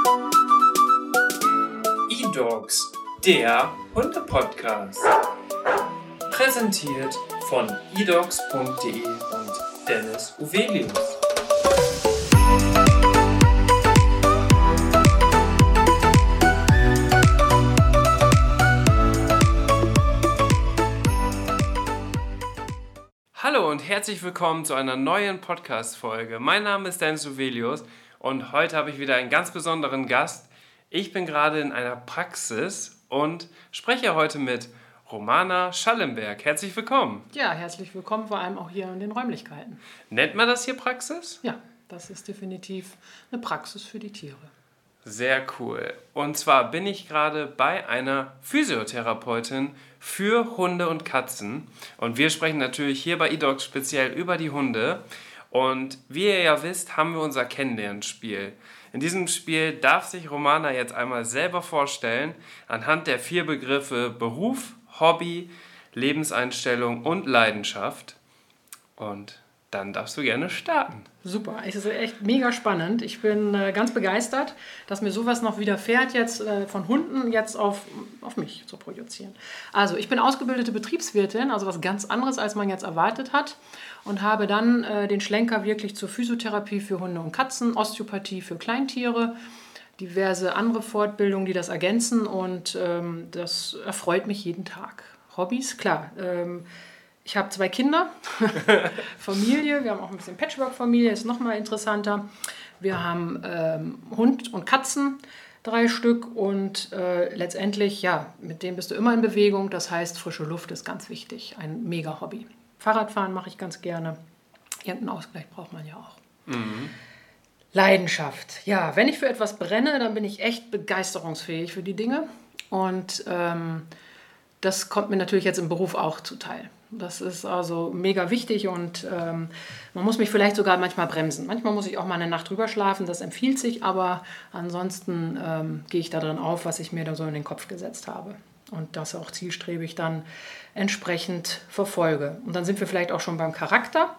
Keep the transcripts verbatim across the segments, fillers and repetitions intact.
eDogs, der Hunde-Podcast. Präsentiert von edogs punkt de und Dennis Uvelius. Hallo und herzlich willkommen zu einer neuen Podcast-Folge. Mein Name ist Dennis Uvelius und heute habe ich wieder einen ganz besonderen Gast. Ich bin gerade in einer Praxis und spreche heute mit Romana Schallenberg. Herzlich willkommen. Ja, herzlich willkommen, vor allem auch hier in den Räumlichkeiten. Nennt man das hier Praxis? Ja, das ist definitiv eine Praxis für die Tiere. Sehr cool. Und zwar bin ich gerade bei einer Physiotherapeutin für Hunde und Katzen. Und wir sprechen natürlich hier bei eDogs speziell über die Hunde. Und wie ihr ja wisst, haben wir unser Kennenlernspiel. In diesem Spiel darf sich Romana jetzt einmal selber vorstellen, anhand der vier Begriffe Beruf, Hobby, Lebenseinstellung und Leidenschaft. Und dann darfst du gerne starten. Super, es ist echt mega spannend. Ich bin äh, ganz begeistert, dass mir sowas noch widerfährt, jetzt äh, von Hunden jetzt auf, auf mich zu projizieren. Also ich bin ausgebildete Betriebswirtin, also was ganz anderes, als man jetzt erwartet hat. Und habe dann äh, den Schlenker wirklich zur Physiotherapie für Hunde und Katzen, Osteopathie für Kleintiere, diverse andere Fortbildungen, die das ergänzen. Und ähm, das erfreut mich jeden Tag. Hobbys, klar. Ähm, Ich habe zwei Kinder, Familie, wir haben auch ein bisschen Patchwork-Familie, ist nochmal interessanter. Wir haben ähm, Hund und Katzen, drei Stück und äh, letztendlich, ja, mit denen bist du immer in Bewegung, das heißt, frische Luft ist ganz wichtig, ein Mega-Hobby. Fahrradfahren mache ich ganz gerne, irgendeinen Ausgleich braucht man ja auch. Mhm. Leidenschaft, ja, wenn ich für etwas brenne, dann bin ich echt begeisterungsfähig für die Dinge und ähm, das kommt mir natürlich jetzt im Beruf auch zuteil. Das ist also mega wichtig und ähm, man muss mich vielleicht sogar manchmal bremsen. Manchmal muss ich auch mal eine Nacht drüber schlafen, das empfiehlt sich, aber ansonsten ähm, gehe ich da drin auf, was ich mir da so in den Kopf gesetzt habe. Und das auch zielstrebig dann entsprechend verfolge. Und dann sind wir vielleicht auch schon beim Charakter.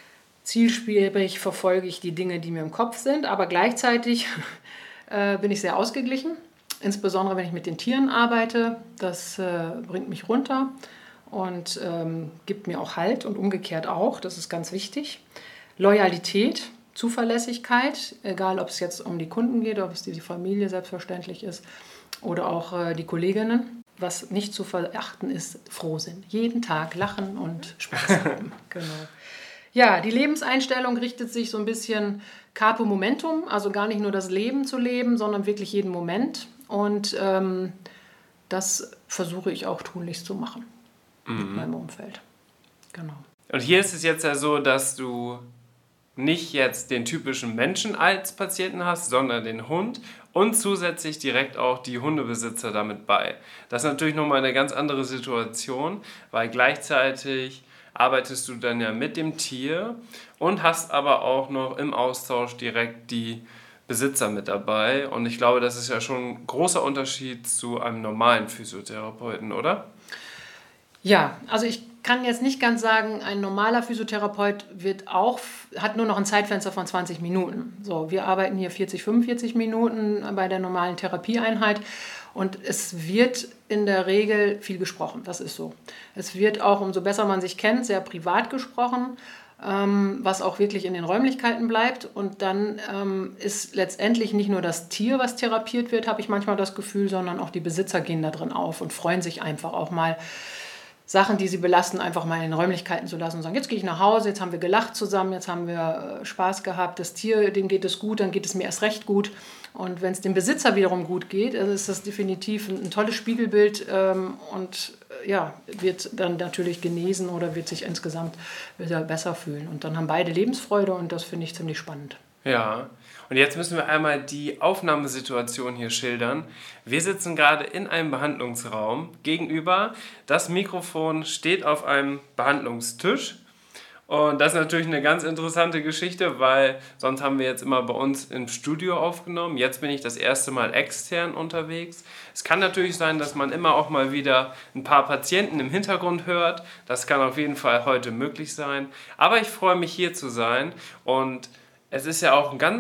Zielstrebig verfolge ich die Dinge, die mir im Kopf sind, aber gleichzeitig äh, bin ich sehr ausgeglichen. Insbesondere wenn ich mit den Tieren arbeite, das äh, bringt mich runter. Und ähm, gibt mir auch Halt und umgekehrt auch, das ist ganz wichtig. Loyalität, Zuverlässigkeit, egal ob es jetzt um die Kunden geht, ob es die Familie selbstverständlich ist oder auch äh, die Kolleginnen. Was nicht zu verachten ist, Frohsinn. Jeden Tag lachen und Spaß haben. Genau. Ja, die Lebenseinstellung richtet sich so ein bisschen Carpe Momentum, also gar nicht nur das Leben zu leben, sondern wirklich jeden Moment. Und ähm, das versuche ich auch tunlichst zu machen. Mit meinem Umfeld. Genau. Und hier ist es jetzt ja so, dass du nicht jetzt den typischen Menschen als Patienten hast, sondern den Hund und zusätzlich direkt auch die Hundebesitzer damit bei. Das ist natürlich nochmal eine ganz andere Situation, weil gleichzeitig arbeitest du dann ja mit dem Tier und hast aber auch noch im Austausch direkt die Besitzer mit dabei. Und ich glaube, das ist ja schon ein großer Unterschied zu einem normalen Physiotherapeuten, oder? Ja, also ich kann jetzt nicht ganz sagen, ein normaler Physiotherapeut wird auch, hat nur noch ein Zeitfenster von zwanzig Minuten. So, wir arbeiten hier vierzig, fünfundvierzig Minuten bei der normalen Therapieeinheit und es wird in der Regel viel gesprochen, das ist so. Es wird auch, umso besser man sich kennt, sehr privat gesprochen, ähm, was auch wirklich in den Räumlichkeiten bleibt und dann ähm, ist letztendlich nicht nur das Tier, was therapiert wird, habe ich manchmal das Gefühl, sondern auch die Besitzer gehen da drin auf und freuen sich einfach auch mal, Sachen, die sie belasten, einfach mal in den Räumlichkeiten zu lassen und sagen, jetzt gehe ich nach Hause, jetzt haben wir gelacht zusammen, jetzt haben wir Spaß gehabt, das Tier, dem geht es gut, dann geht es mir erst recht gut. Und wenn es dem Besitzer wiederum gut geht, also ist das definitiv ein, ein tolles Spiegelbild ähm, und ja, wird dann natürlich genesen oder wird sich insgesamt wieder besser fühlen. Und dann haben beide Lebensfreude und das finde ich ziemlich spannend. Ja, und jetzt müssen wir einmal die Aufnahmesituation hier schildern. Wir sitzen gerade in einem Behandlungsraum. Gegenüber, das Mikrofon steht auf einem Behandlungstisch. Und das ist natürlich eine ganz interessante Geschichte, weil sonst haben wir jetzt immer bei uns im Studio aufgenommen. Jetzt bin ich das erste Mal extern unterwegs. Es kann natürlich sein, dass man immer auch mal wieder ein paar Patienten im Hintergrund hört. Das kann auf jeden Fall heute möglich sein. Aber ich freue mich, hier zu sein. Und es ist ja auch ein ganz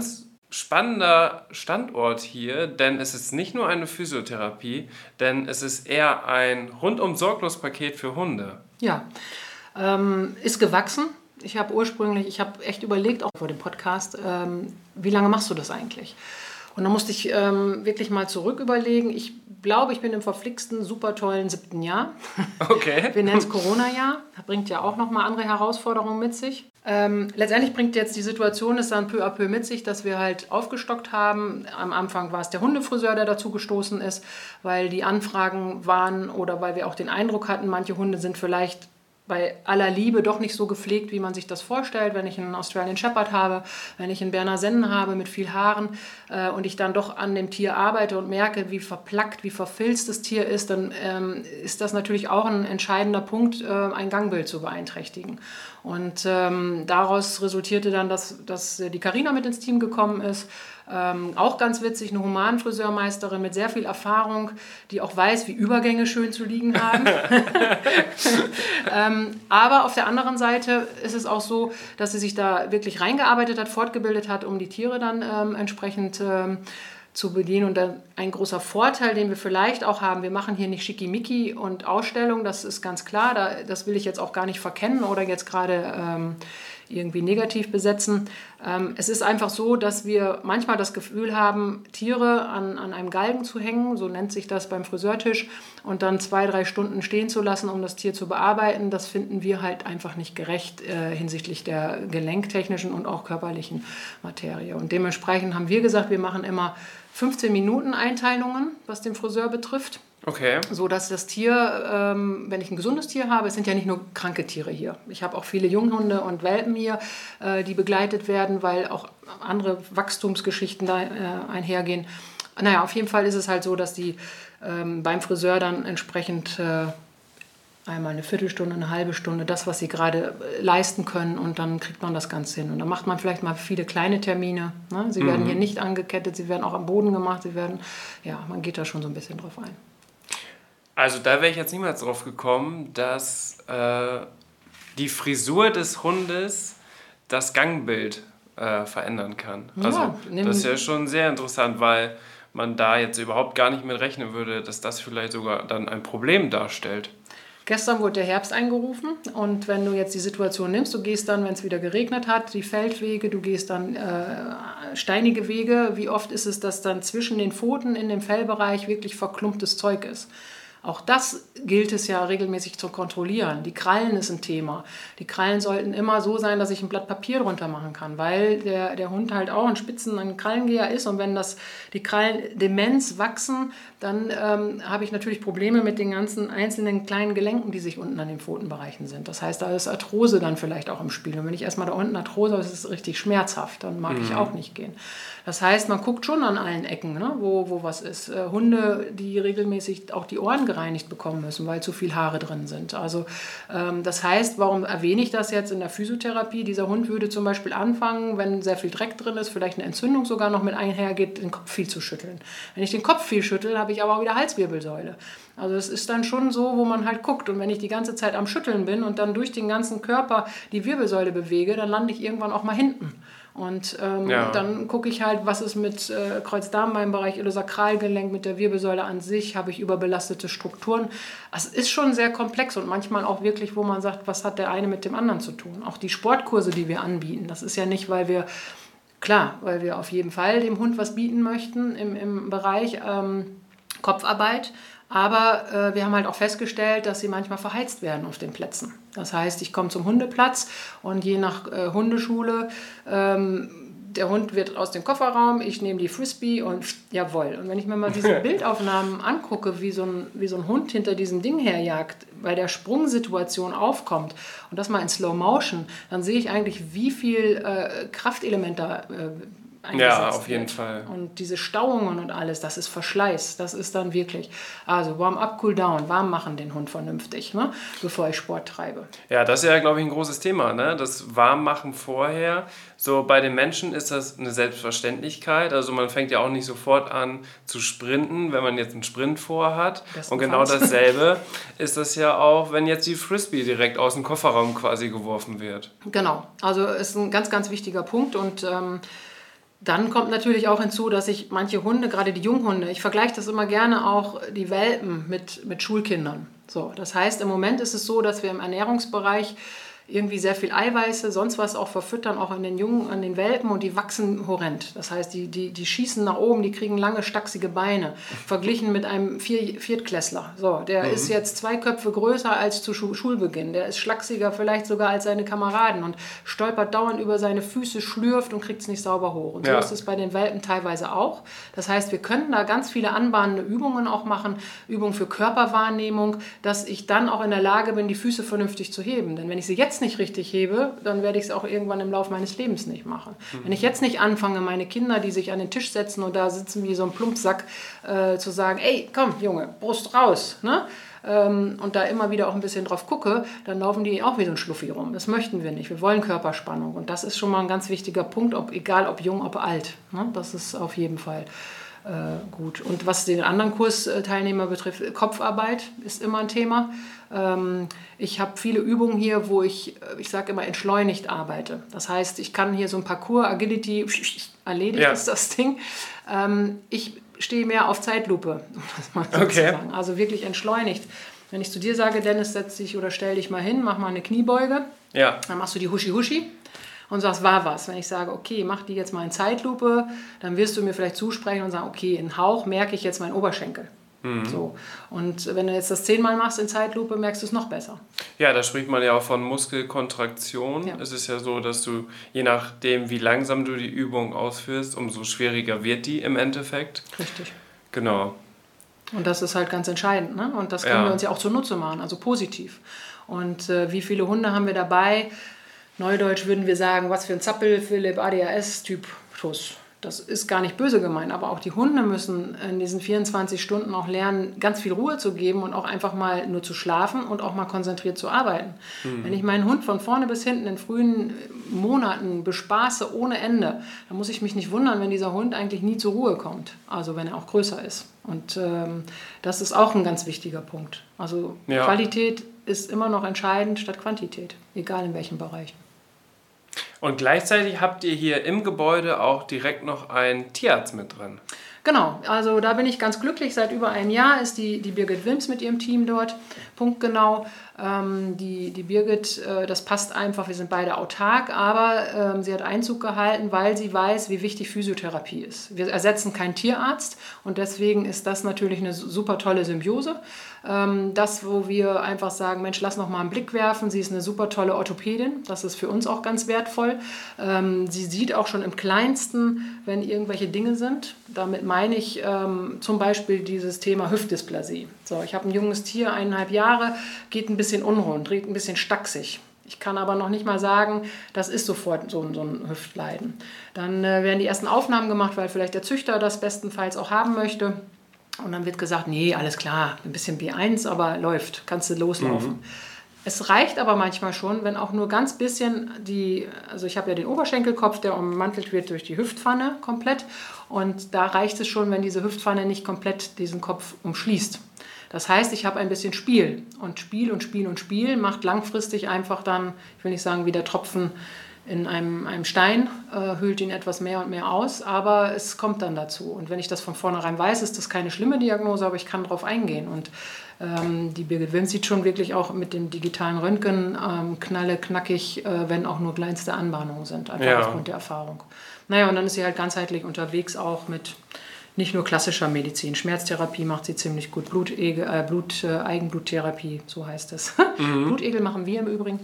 spannender Standort hier, denn es ist nicht nur eine Physiotherapie, denn es ist eher ein Rundum-Sorglos-Paket für Hunde. Ja, ähm, ist gewachsen. Ich habe ursprünglich, ich habe echt überlegt, auch vor dem Podcast, ähm, wie lange machst du das eigentlich? Und dann musste ich ähm, wirklich mal zurück überlegen. Ich glaube, ich bin im verflixten, super tollen siebten Jahr. Okay. Wir nennen es Corona-Jahr. Das bringt ja auch nochmal andere Herausforderungen mit sich. Ähm, letztendlich bringt jetzt die Situation es dann peu à peu mit sich, dass wir halt aufgestockt haben. Am Anfang war es der Hundefriseur, der dazu gestoßen ist, weil die Anfragen waren oder weil wir auch den Eindruck hatten, manche Hunde sind vielleicht bei aller Liebe doch nicht so gepflegt, wie man sich das vorstellt. Wenn ich einen Australian Shepherd habe, wenn ich einen Berner Sennen habe mit viel Haaren äh, und ich dann doch an dem Tier arbeite und merke, wie verplackt, wie verfilzt das Tier ist, dann ähm, ist das natürlich auch ein entscheidender Punkt, äh, ein Gangbild zu beeinträchtigen. Und ähm, daraus resultierte dann, dass, dass die Carina mit ins Team gekommen ist. Ähm, auch ganz witzig, eine Humanfriseurmeisterin mit sehr viel Erfahrung, die auch weiß, wie Übergänge schön zu liegen haben. ähm, aber auf der anderen Seite ist es auch so, dass sie sich da wirklich reingearbeitet hat, fortgebildet hat, um die Tiere dann ähm, entsprechend ähm, zu bedienen. Und dann ein großer Vorteil, den wir vielleicht auch haben, wir machen hier nicht Schickimicki und Ausstellung, das ist ganz klar, da, das will ich jetzt auch gar nicht verkennen oder jetzt gerade ähm, irgendwie negativ besetzen. Ähm, es ist einfach so, dass wir manchmal das Gefühl haben, Tiere an, an einem Galgen zu hängen, so nennt sich das beim Friseurtisch, und dann zwei, drei Stunden stehen zu lassen, um das Tier zu bearbeiten. Das finden wir halt einfach nicht gerecht äh, hinsichtlich der gelenktechnischen und auch körperlichen Materie. Und dementsprechend haben wir gesagt, wir machen immer fünfzehn Minuten Einteilungen, was den Friseur betrifft. Okay. So dass das Tier, ähm, wenn ich ein gesundes Tier habe, es sind ja nicht nur kranke Tiere hier. Ich habe auch viele Junghunde und Welpen hier, äh, die begleitet werden, weil auch andere Wachstumsgeschichten da äh, einhergehen. Naja, auf jeden Fall ist es halt so, dass die ähm, beim Friseur dann entsprechend äh, einmal eine Viertelstunde, eine halbe Stunde, das, was sie gerade leisten können, und dann kriegt man das Ganze hin. Und dann macht man vielleicht mal viele kleine Termine. Ne? Sie mhm. werden hier nicht angekettet, sie werden auch am Boden gemacht, sie werden, ja, man geht da schon so ein bisschen drauf ein. Also da wäre ich jetzt niemals drauf gekommen, dass äh, die Frisur des Hundes das Gangbild äh, verändern kann. Ja, also das ist ja schon sehr interessant, weil man da jetzt überhaupt gar nicht mit rechnen würde, dass das vielleicht sogar dann ein Problem darstellt. Gestern wurde der Herbst eingerufen, und wenn du jetzt die Situation nimmst, du gehst dann, wenn es wieder geregnet hat, die Feldwege, du gehst dann äh, steinige Wege, wie oft ist es, dass dann zwischen den Pfoten in dem Fellbereich wirklich verklumptes Zeug ist? Auch das gilt es ja regelmäßig zu kontrollieren. Die Krallen ist ein Thema. Die Krallen sollten immer so sein, dass ich ein Blatt Papier drunter machen kann, weil der, der Hund halt auch ein Spitzen-, ein Krallengeher ist. Und wenn das, die Krallen Demenz wachsen, dann ähm, habe ich natürlich Probleme mit den ganzen einzelnen kleinen Gelenken, die sich unten an den Pfotenbereichen sind. Das heißt, da ist Arthrose dann vielleicht auch im Spiel. Und wenn ich erstmal da unten Arthrose habe, ist es richtig schmerzhaft, dann mag mhm. ich auch nicht gehen. Das heißt, man guckt schon an allen Ecken, ne, wo, wo was ist. Äh, Hunde, die regelmäßig auch die Ohren gereinigt bekommen müssen, weil zu viel Haare drin sind. Also ähm, das heißt, warum erwähne ich das jetzt in der Physiotherapie? Dieser Hund würde zum Beispiel anfangen, wenn sehr viel Dreck drin ist, vielleicht eine Entzündung sogar noch mit einhergeht, den Kopf viel zu schütteln. Wenn ich den Kopf viel schüttel, habe ich aber auch wieder Halswirbelsäule. Also es ist dann schon so, wo man halt guckt. Und wenn ich die ganze Zeit am Schütteln bin und dann durch den ganzen Körper die Wirbelsäule bewege, dann lande ich irgendwann auch mal hinten. Und ähm, ja. dann gucke ich halt, was ist mit äh, Kreuzdarmbeinbereich, Iliosakralgelenk, mit der Wirbelsäule an sich, habe ich überbelastete Strukturen. Es ist schon sehr komplex und manchmal auch wirklich, wo man sagt, was hat der eine mit dem anderen zu tun. Auch die Sportkurse, die wir anbieten, das ist ja nicht, weil wir, klar, weil wir auf jeden Fall dem Hund was bieten möchten im, im Bereich ähm, Kopfarbeit. Aber äh, wir haben halt auch festgestellt, dass sie manchmal verheizt werden auf den Plätzen. Das heißt, ich komme zum Hundeplatz und je nach äh, Hundeschule, ähm, der Hund wird aus dem Kofferraum, ich nehme die Frisbee und jawohl. Und wenn ich mir mal diese Bildaufnahmen angucke, wie so ein, wie so ein Hund hinter diesem Ding herjagt, bei der Sprungsituation aufkommt und das mal in Slow Motion, dann sehe ich eigentlich, wie viel äh, Kraftelement da äh, eingesetzt ja, auf jeden wird. Fall. Und diese Stauungen und alles, das ist Verschleiß. Das ist dann wirklich, also Warm-up, Cool-down, warm machen den Hund vernünftig, ne, bevor ich Sport treibe. Ja, das ist ja, glaube ich, ein großes Thema, ne? Das Warmmachen vorher. So bei den Menschen ist das eine Selbstverständlichkeit. Also man fängt ja auch nicht sofort an zu sprinten, wenn man jetzt einen Sprint vorhat. Und genau dasselbe ist das ja auch, wenn jetzt die Frisbee direkt aus dem Kofferraum quasi geworfen wird. Genau, also ist ein ganz, ganz wichtiger Punkt und ähm, Dann kommt natürlich auch hinzu, dass ich manche Hunde, gerade die Junghunde, ich vergleiche das immer gerne auch, die Welpen mit, mit Schulkindern. So, das heißt, im Moment ist es so, dass wir im Ernährungsbereich irgendwie sehr viel Eiweiße, sonst was auch verfüttern, auch an den Jungen, an den Welpen, und die wachsen horrend. Das heißt, die, die, die schießen nach oben, die kriegen lange, stachsige Beine, verglichen mit einem Vier Viertklässler. So, der mhm. ist jetzt zwei Köpfe größer als zu Schu- Schulbeginn. Der ist schlachsiger vielleicht sogar als seine Kameraden und stolpert dauernd über seine Füße, schlürft und kriegt es nicht sauber hoch. Und so ja. ist es bei den Welpen teilweise auch. Das heißt, wir können da ganz viele anbahnende Übungen auch machen, Übungen für Körperwahrnehmung, dass ich dann auch in der Lage bin, die Füße vernünftig zu heben. Denn wenn ich sie jetzt nicht richtig hebe, dann werde ich es auch irgendwann im Laufe meines Lebens nicht machen. Mhm. Wenn ich jetzt nicht anfange, meine Kinder, die sich an den Tisch setzen und da sitzen wie so ein Plumpsack, äh, zu sagen, ey, komm, Junge, Brust raus, ne? Ähm, und da immer wieder auch ein bisschen drauf gucke, dann laufen die auch wie so ein Schluffi rum. Das möchten wir nicht. Wir wollen Körperspannung. Und das ist schon mal ein ganz wichtiger Punkt, ob, egal ob jung, ob alt. Ne? Das ist auf jeden Fall äh, gut. Und was den anderen Kursteilnehmer betrifft, Kopfarbeit ist immer ein Thema. Ähm, ich habe viele Übungen hier, wo ich, ich sage immer, entschleunigt arbeite. Das heißt, ich kann hier so ein Parcours, Agility, erledigt ja. ist das Ding. Ähm, ich stehe mehr auf Zeitlupe, um das mal so okay. zu sagen. Also wirklich entschleunigt. Wenn ich zu dir sage, Dennis, setz dich oder stell dich mal hin, mach mal eine Kniebeuge, ja. dann machst du die Huschi-Huschi und sagst, war was. Wenn ich sage, okay, mach die jetzt mal in Zeitlupe, dann wirst du mir vielleicht zusprechen und sagen, okay, in Hauch merke ich jetzt meinen Oberschenkel. Mhm. So. Und wenn du jetzt das zehnmal machst in Zeitlupe, merkst du es noch besser. Ja, da spricht man ja auch von Muskelkontraktion. Ja. Es ist ja so, dass du, je nachdem, wie langsam du die Übung ausführst, umso schwieriger wird die im Endeffekt. Richtig. Genau. Und das ist halt ganz entscheidend, ne? Und das können ja. wir uns ja auch zunutze machen, also positiv. Und äh, wie viele Hunde haben wir dabei? Neudeutsch würden wir sagen, was für ein Zappel, Philipp, A D H S-Typ-Tuss. Das ist gar nicht böse gemeint, aber auch die Hunde müssen in diesen vierundzwanzig Stunden auch lernen, ganz viel Ruhe zu geben und auch einfach mal nur zu schlafen und auch mal konzentriert zu arbeiten. Mhm. Wenn ich meinen Hund von vorne bis hinten in frühen Monaten bespaße ohne Ende, dann muss ich mich nicht wundern, wenn dieser Hund eigentlich nie zur Ruhe kommt, also wenn er auch größer ist. Und ähm, das ist auch ein ganz wichtiger Punkt. Also ja. Qualität ist immer noch entscheidend statt Quantität, egal in welchem Bereich. Und gleichzeitig habt ihr hier im Gebäude auch direkt noch einen Tierarzt mit drin. Genau, also da bin ich ganz glücklich. Seit über einem Jahr ist die, die Birgit Wilms mit ihrem Team dort. Punktgenau. Ähm, die, die Birgit, äh, das passt einfach, wir sind beide autark, aber ähm, sie hat Einzug gehalten, weil sie weiß, wie wichtig Physiotherapie ist. Wir ersetzen keinen Tierarzt und deswegen ist das natürlich eine super tolle Symbiose. Ähm, das, wo wir einfach sagen, Mensch, lass noch mal einen Blick werfen. Sie ist eine super tolle Orthopädin, das ist für uns auch ganz wertvoll. Ähm, sie sieht auch schon im Kleinsten, wenn irgendwelche Dinge sind. Damit meine ich ähm, zum Beispiel dieses Thema Hüftdysplasie. So, ich habe ein junges Tier, eineinhalb Jahre, geht ein bisschen unrund, riecht ein bisschen stachsig. Ich kann aber noch nicht mal sagen, das ist sofort so, so ein Hüftleiden. Dann äh, werden die ersten Aufnahmen gemacht, weil vielleicht der Züchter das bestenfalls auch haben möchte. Und dann wird gesagt, nee, alles klar, ein bisschen B eins, aber läuft, kannst du loslaufen. Mhm. Es reicht aber manchmal schon, wenn auch nur ganz bisschen die, also ich habe ja den Oberschenkelkopf, der ummantelt wird durch die Hüftpfanne komplett. Und da reicht es schon, wenn diese Hüftpfanne nicht komplett diesen Kopf umschließt. Das heißt, ich habe ein bisschen Spiel. Und Spiel und Spiel und Spiel macht langfristig einfach dann, ich will nicht sagen, wie der Tropfen in einem, einem Stein, äh, hüllt ihn etwas mehr und mehr aus, aber es kommt dann dazu. Und wenn ich das von vornherein weiß, ist das keine schlimme Diagnose, aber ich kann darauf eingehen. Und ähm, die Birgit Wilms sieht schon wirklich auch mit dem digitalen Röntgen ähm, knalle, knackig, äh, wenn auch nur kleinste Anbahnungen sind, einfach ja. aufgrund der Erfahrung. Naja, und dann ist sie halt ganzheitlich unterwegs auch mit nicht nur klassischer Medizin. Schmerztherapie macht sie ziemlich gut. Blutegel, äh, Blut, äh, Eigenbluttherapie, so heißt es. Mhm. Blutegel machen wir im Übrigen.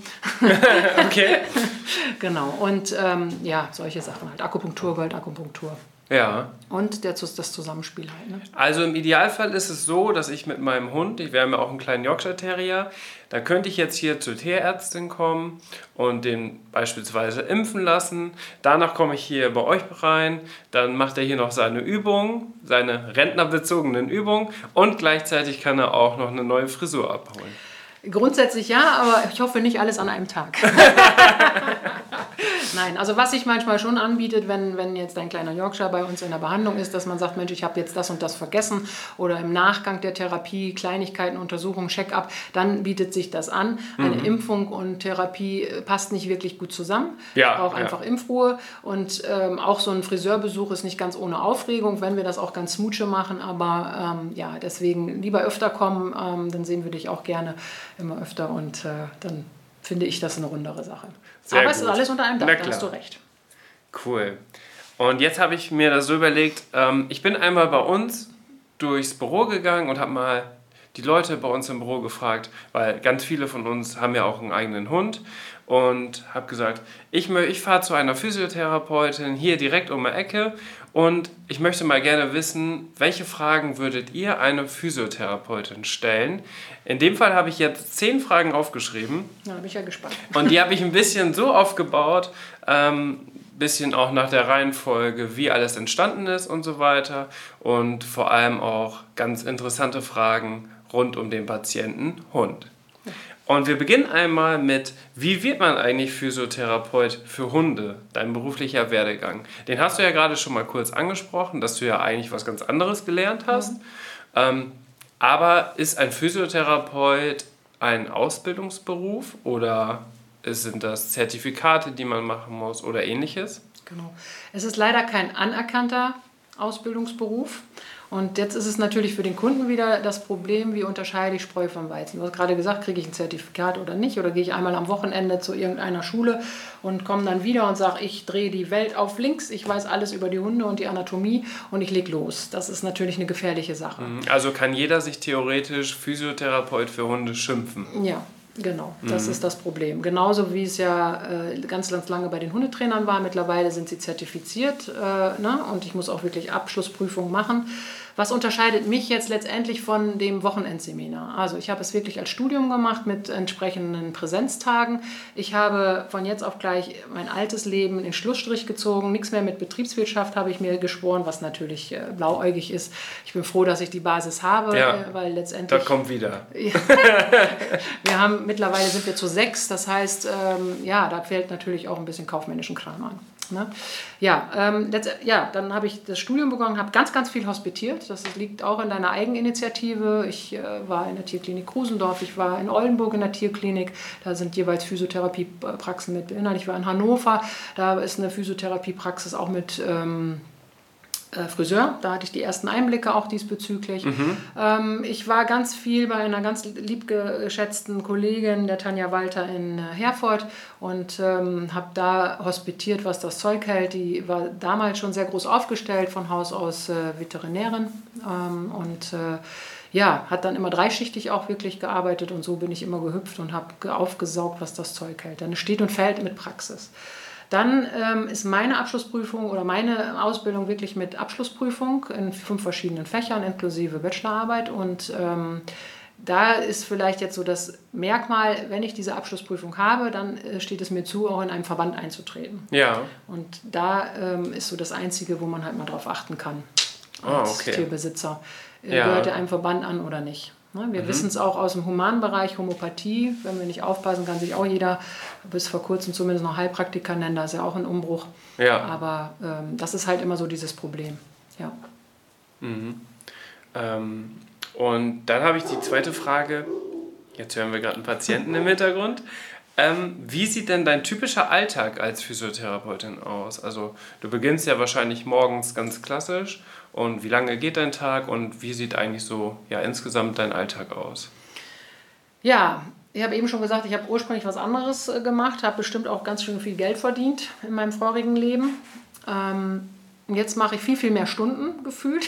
Okay. Genau. Und ähm, ja, solche Sachen halt. Akupunktur, Goldakupunktur. Ja. Und der, das Zusammenspiel halt. Ne? Also im Idealfall ist es so, dass ich mit meinem Hund, wir haben ja auch einen kleinen Yorkshire Terrier, da könnte ich jetzt hier zur Tierärztin kommen und den beispielsweise impfen lassen. Danach komme ich hier bei euch rein, dann macht er hier noch seine Übungen, seine rentnerbezogenen Übungen und gleichzeitig kann er auch noch eine neue Frisur abholen. Grundsätzlich ja, aber ich hoffe nicht alles an einem Tag. Nein, also was sich manchmal schon anbietet, wenn, wenn jetzt ein kleiner Yorkshire bei uns in der Behandlung ist, dass man sagt, Mensch, ich habe jetzt das und das vergessen oder im Nachgang der Therapie, Kleinigkeiten, Untersuchungen, Check-up, dann bietet sich das an. Eine mhm. Impfung und Therapie passt nicht wirklich gut zusammen. Ja, auch ja. einfach Impfruhe und ähm, auch so ein Friseurbesuch ist nicht ganz ohne Aufregung, wenn wir das auch ganz smootche machen, aber ähm, ja, deswegen lieber öfter kommen, ähm, dann sehen wir dich auch gerne immer öfter und äh, dann finde ich das eine rundere Sache. Sehr aber gut. es ist alles unter einem Dach, da hast du recht. Cool. Und jetzt habe ich mir das so überlegt, ähm, ich bin einmal bei uns durchs Büro gegangen und habe mal die Leute bei uns im Büro gefragt, weil ganz viele von uns haben ja auch einen eigenen Hund und habe gesagt, ich, ich fahre zu einer Physiotherapeutin hier direkt um die Ecke und ich möchte mal gerne wissen, welche Fragen würdet ihr einer Physiotherapeutin stellen? In dem Fall habe ich jetzt zehn Fragen aufgeschrieben. Ja, da bin ich ja gespannt. Und die habe ich ein bisschen so aufgebaut, ähm, bisschen auch nach der Reihenfolge, wie alles entstanden ist und so weiter. Und vor allem auch ganz interessante Fragen rund um den Patienten Hund. Und wir beginnen einmal mit, wie wird man eigentlich Physiotherapeut für Hunde, dein beruflicher Werdegang? Den hast du ja gerade schon mal kurz angesprochen, dass du ja eigentlich was ganz anderes gelernt hast. Mhm. Ähm, aber ist ein Physiotherapeut ein Ausbildungsberuf oder sind das Zertifikate, die man machen muss oder ähnliches? Genau. Es ist leider kein anerkannter Ausbildungsberuf. Und jetzt ist es natürlich für den Kunden wieder das Problem, wie unterscheide ich Spreu vom Weizen. Du hast gerade gesagt, kriege ich ein Zertifikat oder nicht? Oder gehe ich einmal am Wochenende zu irgendeiner Schule und komme dann wieder und sage, ich drehe die Welt auf links, ich weiß alles über die Hunde und die Anatomie und ich lege los. Das ist natürlich eine gefährliche Sache. Also kann jeder sich theoretisch Physiotherapeut für Hunde schimpfen? Ja. Genau, das mhm. ist das Problem. Genauso wie es ja äh, ganz, ganz lange bei den Hundetrainern war. Mittlerweile sind sie zertifiziert äh, ne? Und ich muss auch wirklich Abschlussprüfungen machen. Was unterscheidet mich jetzt letztendlich von dem Wochenendseminar? Also ich habe es wirklich als Studium gemacht mit entsprechenden Präsenztagen. Ich habe von jetzt auf gleich mein altes Leben in den Schlussstrich gezogen. Nichts mehr mit Betriebswirtschaft habe ich mir geschworen, was natürlich äh, blauäugig ist. Ich bin froh, dass ich die Basis habe, ja, äh, weil letztendlich... Das kommt wieder. wir haben, mittlerweile sind wir zu sechs, das heißt, ähm, ja, da fällt natürlich auch ein bisschen kaufmännischen Kram an. Ne? Ja, ähm, ja, dann habe ich das Studium begonnen, habe ganz, ganz viel hospitiert. Das liegt auch in deiner Eigeninitiative. Ich äh, war in der Tierklinik Krusendorf, ich war in Oldenburg in der Tierklinik. Da sind jeweils Physiotherapiepraxen mit beinhaltet. Ich war in Hannover, da ist eine Physiotherapiepraxis auch mit... Ähm, Friseur, da hatte ich die ersten Einblicke auch diesbezüglich. Mhm. Ähm, ich war ganz viel bei einer ganz liebgeschätzten Kollegin, der Tanja Walter in Herford und ähm, habe da hospitiert, was das Zeug hält. Die war damals schon sehr groß aufgestellt, von Haus aus äh, Veterinärin ähm, und äh, ja, hat dann immer dreischichtig auch wirklich gearbeitet und so bin ich immer gehüpft und habe aufgesaugt, was das Zeug hält. Dann steht und fällt mit Praxis. Dann ähm, ist meine Abschlussprüfung oder meine Ausbildung wirklich mit Abschlussprüfung in fünf verschiedenen Fächern inklusive Bachelorarbeit und ähm, da ist vielleicht jetzt so das Merkmal, wenn ich diese Abschlussprüfung habe, dann äh, steht es mir zu, auch in einem Verband einzutreten. Ja. Und da ähm, ist so das Einzige, wo man halt mal drauf achten kann als oh, okay. Tierbesitzer. Äh, ja. Gehört er einem Verband an oder nicht? Wir mhm. wissen es auch aus dem Humanbereich, Homöopathie, wenn wir nicht aufpassen, kann sich auch jeder bis vor kurzem zumindest noch Heilpraktiker nennen, da ist ja auch ein Umbruch. Ja. Aber ähm, das ist halt immer so dieses Problem. Ja. Mhm. Ähm, und dann habe ich die zweite Frage, jetzt hören wir gerade einen Patienten im Hintergrund. Ähm, wie sieht denn dein typischer Alltag als Physiotherapeutin aus? Also du beginnst ja wahrscheinlich morgens ganz klassisch. Und wie lange geht dein Tag und wie sieht eigentlich so ja, insgesamt dein Alltag aus? Ja, ich habe eben schon gesagt, ich habe ursprünglich was anderes gemacht, habe bestimmt auch ganz schön viel Geld verdient in meinem vorigen Leben. Ähm, jetzt mache ich viel, viel mehr Stunden gefühlt.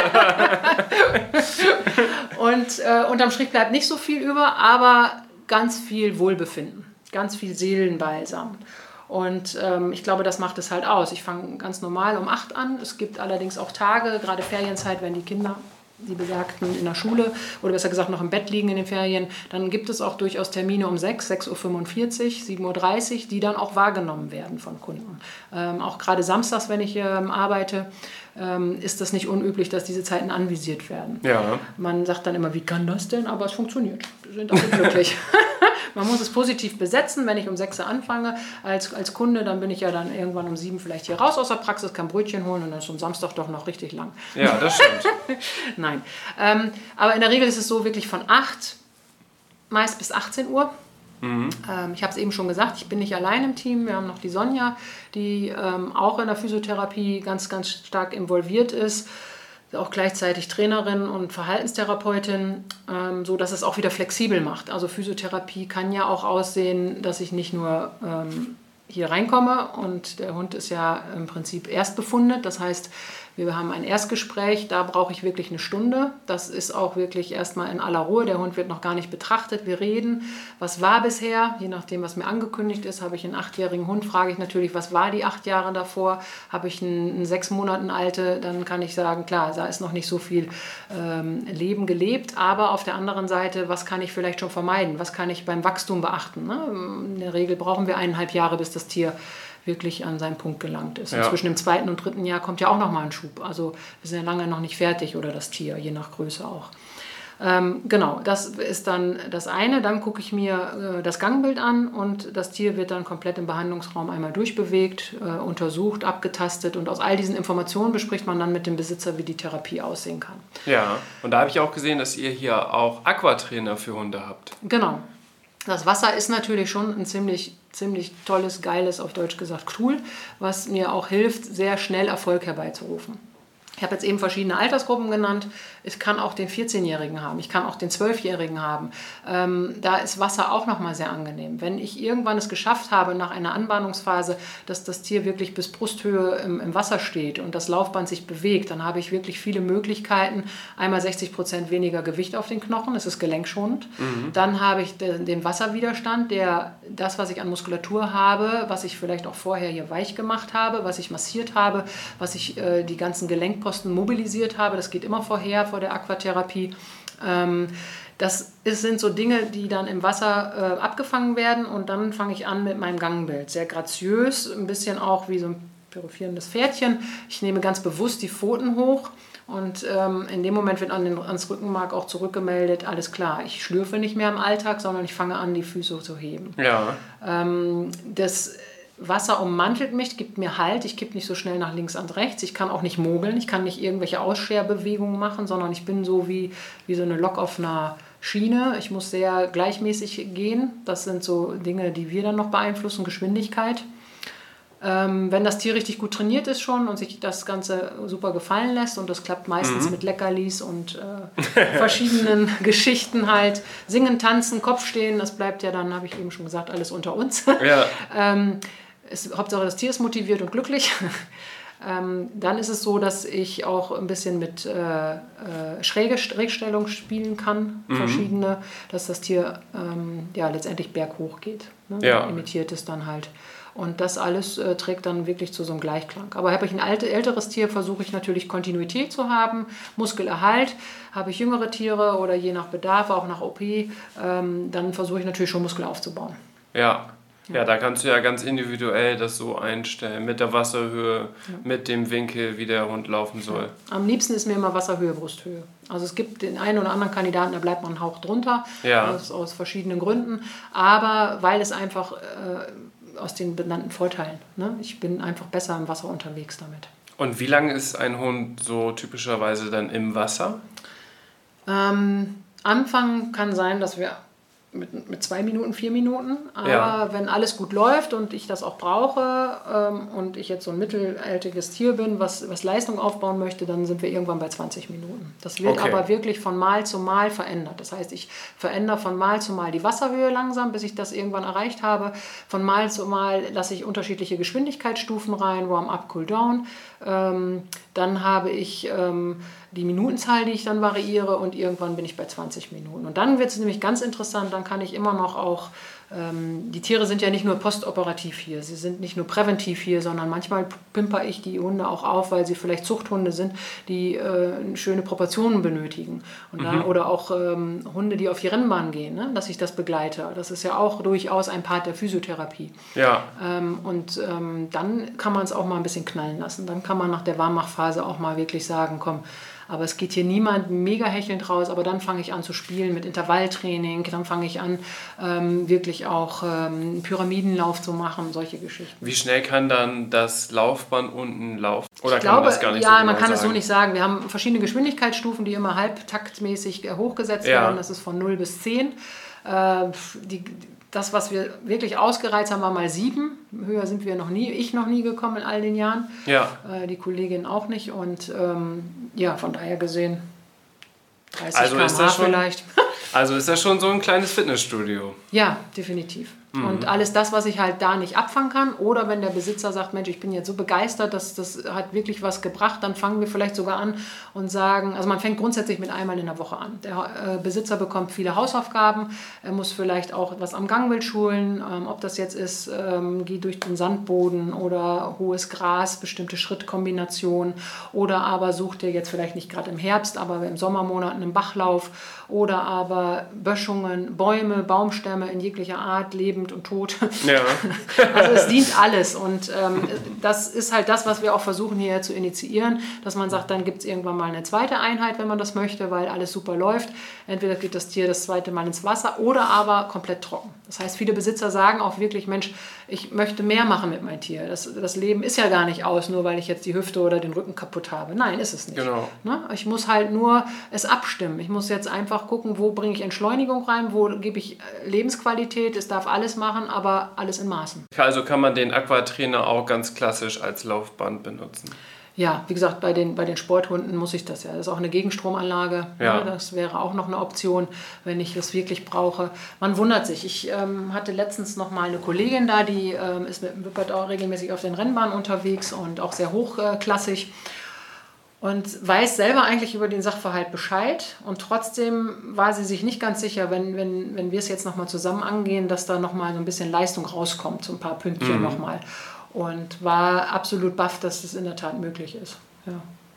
Und äh, unterm Strich bleibt nicht so viel über, aber ganz viel Wohlbefinden, ganz viel Seelenbalsam. Und ähm, ich glaube, das macht es halt aus. Ich fange ganz normal um acht an. Es gibt allerdings auch Tage, gerade Ferienzeit, wenn die Kinder, die Besagten, in der Schule oder besser gesagt noch im Bett liegen in den Ferien, dann gibt es auch durchaus Termine um sechs, sechs Uhr fünfundvierzig, sieben Uhr dreißig, die dann auch wahrgenommen werden von Kunden. Ähm, auch gerade samstags, wenn ich ähm, arbeite, ähm, ist das nicht unüblich, dass diese Zeiten anvisiert werden. Ja. Man sagt dann immer, wie kann das denn? Aber es funktioniert. Wir sind alle glücklich. Man muss es positiv besetzen. Wenn ich um sechs Uhr anfange als, als Kunde, dann bin ich ja dann irgendwann um sieben vielleicht hier raus aus der Praxis, kann Brötchen holen und dann ist am Samstag doch noch richtig lang. Ja, das stimmt. Nein. Ähm, aber in der Regel ist es so wirklich von acht meist bis achtzehn Uhr. Mhm. Ähm, ich habe es eben schon gesagt, ich bin nicht allein im Team. Wir haben noch die Sonja, die ähm, auch in der Physiotherapie ganz, ganz stark involviert ist. Auch gleichzeitig Trainerin und Verhaltenstherapeutin, ähm, so dass es auch wieder flexibel macht. Also Physiotherapie kann ja auch aussehen, dass ich nicht nur ähm, hier reinkomme und der Hund ist ja im Prinzip erstbefundet. Das heißt, wir haben ein Erstgespräch, da brauche ich wirklich eine Stunde. Das ist auch wirklich erstmal in aller Ruhe. Der Hund wird noch gar nicht betrachtet. Wir reden, was war bisher, je nachdem, was mir angekündigt ist. Habe ich einen achtjährigen Hund, frage ich natürlich, was war die acht Jahre davor. Habe ich einen, einen sechs Monaten alte, dann kann ich sagen, klar, da ist noch nicht so viel ähm, Leben gelebt. Aber auf der anderen Seite, was kann ich vielleicht schon vermeiden? Was kann ich beim Wachstum beachten? Ne? In der Regel brauchen wir eineinhalb Jahre, bis das Tier wirklich an seinen Punkt gelangt ist. Ja. Und zwischen dem zweiten und dritten Jahr kommt ja auch noch mal ein Schub. Also wir sind ja lange noch nicht fertig oder das Tier, je nach Größe auch. Ähm, genau, das ist dann das eine. Dann gucke ich mir äh, das Gangbild an und das Tier wird dann komplett im Behandlungsraum einmal durchbewegt, äh, untersucht, abgetastet und aus all diesen Informationen bespricht man dann mit dem Besitzer, wie die Therapie aussehen kann. Ja, und da habe ich auch gesehen, dass ihr hier auch Aquatrainer für Hunde habt. Genau. Das Wasser ist natürlich schon ein ziemlich, ziemlich tolles, geiles, auf Deutsch gesagt, Tool, was mir auch hilft, sehr schnell Erfolg herbeizurufen. Ich habe jetzt eben verschiedene Altersgruppen genannt. Ich kann auch den vierzehnjährigen haben, ich kann auch den zwölfjährigen haben. Ähm, da ist Wasser auch nochmal sehr angenehm. Wenn ich irgendwann es geschafft habe, nach einer Anbahnungsphase, dass das Tier wirklich bis Brusthöhe im, im Wasser steht und das Laufband sich bewegt, dann habe ich wirklich viele Möglichkeiten. Einmal sechzig Prozent weniger Gewicht auf den Knochen, das ist gelenkschonend. Mhm. Dann habe ich den, den Wasserwiderstand, der das, was ich an Muskulatur habe, was ich vielleicht auch vorher hier weich gemacht habe, was ich massiert habe, was ich äh, die ganzen Gelenkposten mobilisiert habe, das geht immer vorher, vor der Aquatherapie. Ähm, das ist, sind so Dinge, die dann im Wasser äh, abgefangen werden und dann fange ich an mit meinem Gangbild. Sehr graziös, ein bisschen auch wie so ein pyrifierendes Pferdchen. Ich nehme ganz bewusst die Pfoten hoch und ähm, in dem Moment wird an den, ans Rückenmark auch zurückgemeldet, alles klar, ich schlürfe nicht mehr im Alltag, sondern ich fange an, die Füße zu heben. Ja. Ähm, das Wasser ummantelt mich, gibt mir Halt, ich kippe nicht so schnell nach links und rechts, ich kann auch nicht mogeln, ich kann nicht irgendwelche Ausscherbewegungen machen, sondern ich bin so wie, wie so eine Lok auf einer Schiene. Ich muss sehr gleichmäßig gehen, das sind so Dinge, die wir dann noch beeinflussen, Geschwindigkeit. Ähm, wenn das Tier richtig gut trainiert ist schon und sich das Ganze super gefallen lässt und das klappt meistens mhm. mit Leckerlis und äh, verschiedenen Geschichten halt, singen, tanzen, Kopf stehen, das bleibt ja dann, habe ich eben schon gesagt, alles unter uns. Ja. ähm, es, Hauptsache das Tier ist motiviert und glücklich. ähm, dann ist es so, dass ich auch ein bisschen mit äh, äh, schräge Schrägstellung spielen kann, mhm. verschiedene, dass das Tier ähm, ja, letztendlich berghoch geht. Ne? Ja. Imitiert es dann halt. Und das alles äh, trägt dann wirklich zu so einem Gleichklang. Aber habe ich ein alte, älteres Tier, versuche ich natürlich Kontinuität zu haben, Muskelerhalt. Habe ich jüngere Tiere oder je nach Bedarf, auch nach O P, ähm, dann versuche ich natürlich schon Muskel aufzubauen. Ja. Ja, da kannst du ja ganz individuell das so einstellen, mit der Wasserhöhe, ja. mit dem Winkel, wie der Hund laufen soll. Ja. Am liebsten ist mir immer Wasserhöhe, Brusthöhe. Also es gibt den einen oder anderen Kandidaten, da bleibt man einen Hauch drunter, ja. aus, aus verschiedenen Gründen. Aber weil es einfach äh, aus den benannten Vorteilen, ne? Ich bin einfach besser im Wasser unterwegs damit. Und wie lange ist ein Hund so typischerweise dann im Wasser? Ähm, Anfang kann sein, dass wir Mit, mit zwei Minuten, vier Minuten. Aber ja. wenn alles gut läuft und ich das auch brauche ähm, und ich jetzt so ein mittelalterliches Tier bin, was, was Leistung aufbauen möchte, dann sind wir irgendwann bei zwanzig Minuten. Das wird okay. aber wirklich von Mal zu Mal verändert. Das heißt, ich verändere von Mal zu Mal die Wasserhöhe langsam, bis ich das irgendwann erreicht habe. Von Mal zu Mal lasse ich unterschiedliche Geschwindigkeitsstufen rein, Warm-up, Cool-down. Ähm, dann habe ich ähm, die Minutenzahl, die ich dann variiere und irgendwann bin ich bei zwanzig Minuten. Und dann wird es nämlich ganz interessant, dann kann ich immer noch auch, ähm, die Tiere sind ja nicht nur postoperativ hier, sie sind nicht nur präventiv hier, sondern manchmal pimper ich die Hunde auch auf, weil sie vielleicht Zuchthunde sind, die äh, schöne Proportionen benötigen. Und dann, mhm. Oder auch ähm, Hunde, die auf die Rennbahn gehen, ne? Dass ich das begleite. Das ist ja auch durchaus ein Part der Physiotherapie. Ja. Ähm, und ähm, dann kann man es auch mal ein bisschen knallen lassen. Dann kann man nach der Warmmachphase auch mal wirklich sagen, komm, Aber es geht hier niemand mega hechelnd raus, aber dann fange ich an zu spielen mit Intervalltraining, dann fange ich an, ähm, wirklich auch ähm, Pyramidenlauf zu machen, solche Geschichten. Wie schnell kann dann das Laufband unten laufen? Oder ich kann glaube, man das gar nicht ja, so genau man kann sagen? es so nicht sagen. Wir haben verschiedene Geschwindigkeitsstufen, die immer halbtaktmäßig äh, hochgesetzt Ja. werden. Das ist von null bis zehn. Äh, die, das, was wir wirklich ausgereizt haben, war mal sieben. Höher sind wir noch nie, ich noch nie gekommen in all den Jahren. Ja. Äh, die Kollegin auch nicht. Und ähm, ja, von daher gesehen dreißig Also ist das schon, vielleicht. Also ist das schon so ein kleines Fitnessstudio? Ja, definitiv. Mhm. Und alles das, was ich halt da nicht abfangen kann, oder wenn der Besitzer sagt, Mensch, ich bin jetzt so begeistert, dass das hat wirklich was gebracht, dann fangen wir vielleicht sogar an und sagen, also man fängt grundsätzlich mit einmal in der Woche an. Der äh, Besitzer bekommt viele Hausaufgaben, er muss vielleicht auch was am Gangbild schulen, ähm, ob das jetzt ist, ähm, geh durch den Sandboden oder hohes Gras, bestimmte Schrittkombinationen, oder aber sucht er jetzt vielleicht nicht gerade im Herbst, aber im Sommermonaten einen Bachlauf, oder aber Böschungen, Bäume, Baumstämme in jeglicher Art, lebend und tot. Ja. Also es dient alles und ähm, das ist halt das, was wir auch versuchen hier zu initiieren, dass man sagt, dann gibt es irgendwann mal eine zweite Einheit, wenn man das möchte, weil alles super läuft. Entweder geht das Tier das zweite Mal ins Wasser oder aber komplett trocken. Das heißt, viele Besitzer sagen auch wirklich, Mensch, ich möchte mehr machen mit meinem Tier. Das, das Leben ist ja gar nicht aus, nur weil ich jetzt die Hüfte oder den Rücken kaputt habe. Nein, ist es nicht. Genau. Ne? Ich muss halt nur es abstimmen. Ich muss jetzt einfach gucken, wo bringe ich Entschleunigung rein, wo gebe ich Lebensqualität. Es darf alles machen, aber alles in Maßen. Also kann man den Aquatrainer auch ganz klassisch als Laufband benutzen? Ja, wie gesagt, bei den, bei den Sporthunden muss ich das ja. Das ist auch eine Gegenstromanlage. Ja. Ja, das wäre auch noch eine Option, wenn ich das wirklich brauche. Man wundert sich. Ich ähm, hatte letztens noch mal eine Kollegin da, die ähm, ist mit dem Wippertau regelmäßig auf den Rennbahnen unterwegs und auch sehr hochklassig. Und weiß selber eigentlich über den Sachverhalt Bescheid. Und trotzdem war sie sich nicht ganz sicher, wenn, wenn, wenn wir es jetzt nochmal zusammen angehen, dass da nochmal so ein bisschen Leistung rauskommt, so ein paar Pünktchen mhm. nochmal. Und war absolut baff, dass das in der Tat möglich ist. Ja.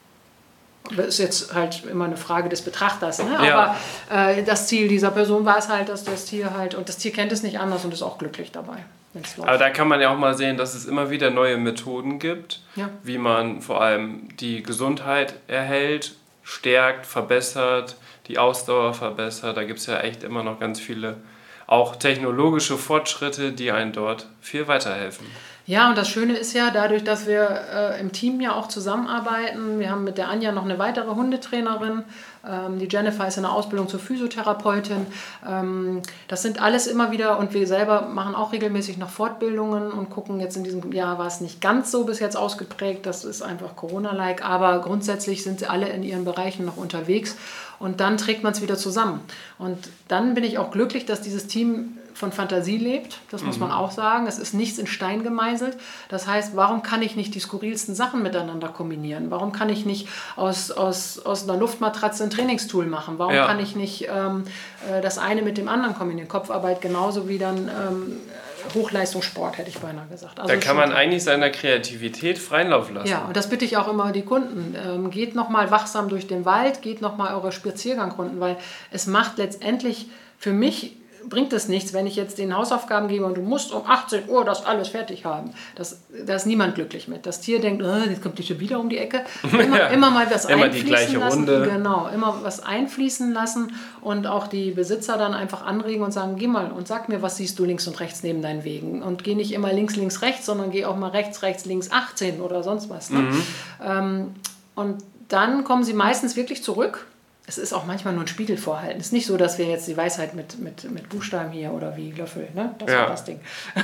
Das ist jetzt halt immer eine Frage des Betrachters. Ne? Ja. Aber äh, das Ziel dieser Person war es halt, dass das Tier halt, und das Tier kennt es nicht anders und ist auch glücklich dabei. Aber da kann man ja auch mal sehen, dass es immer wieder neue Methoden gibt, ja. wie man vor allem die Gesundheit erhält, stärkt, verbessert, die Ausdauer verbessert. Da gibt es ja echt immer noch ganz viele auch technologische Fortschritte, die einen dort viel weiterhelfen. Ja, und das Schöne ist ja, dadurch, dass wir äh, im Team ja auch zusammenarbeiten, wir haben mit der Anja noch eine weitere Hundetrainerin, ähm, die Jennifer ist in der Ausbildung zur Physiotherapeutin. Ähm, das sind alles immer wieder, und wir selber machen auch regelmäßig noch Fortbildungen und gucken, jetzt in diesem Jahr war es nicht ganz so bis jetzt ausgeprägt, das ist einfach Corona-like, aber grundsätzlich sind sie alle in ihren Bereichen noch unterwegs und dann trägt man es wieder zusammen. Und dann bin ich auch glücklich, dass dieses Team von Fantasie lebt, das muss man auch sagen. Es ist nichts in Stein gemeißelt. Das heißt, warum kann ich nicht die skurrilsten Sachen miteinander kombinieren? Warum kann ich nicht aus, aus, aus einer Luftmatratze ein Trainingstool machen? Warum ja. kann ich nicht ähm, das eine mit dem anderen kombinieren? Kopfarbeit genauso wie dann ähm, Hochleistungssport, hätte ich beinahe gesagt. Also da kann man eigentlich seiner Kreativität freien Lauf lassen. Ja, und das bitte ich auch immer die Kunden. Ähm, geht nochmal wachsam durch den Wald, geht nochmal eure Spaziergangrunden, weil es macht letztendlich für mich bringt es nichts, wenn ich jetzt den Hausaufgaben gebe und du musst um achtzehn Uhr das alles fertig haben. Das, da ist niemand glücklich mit. Das Tier denkt, oh, jetzt kommt die schon wieder um die Ecke. Immer, ja. immer mal was immer einfließen die gleiche lassen. Runde. Genau, immer was einfließen lassen und auch die Besitzer dann einfach anregen und sagen, geh mal und sag mir, was siehst du links und rechts neben deinen Wegen. Und geh nicht immer links, links, rechts, sondern geh auch mal rechts, rechts, links achtzehn oder sonst was. Ne? Mhm. Ähm, und dann kommen sie meistens wirklich zurück. Es ist auch manchmal nur ein Spiegel vorhalten. Es ist nicht so, dass wir jetzt die Weisheit mit, mit, mit Buchstaben hier oder wie Löffel, ne? Das ja. war das Ding.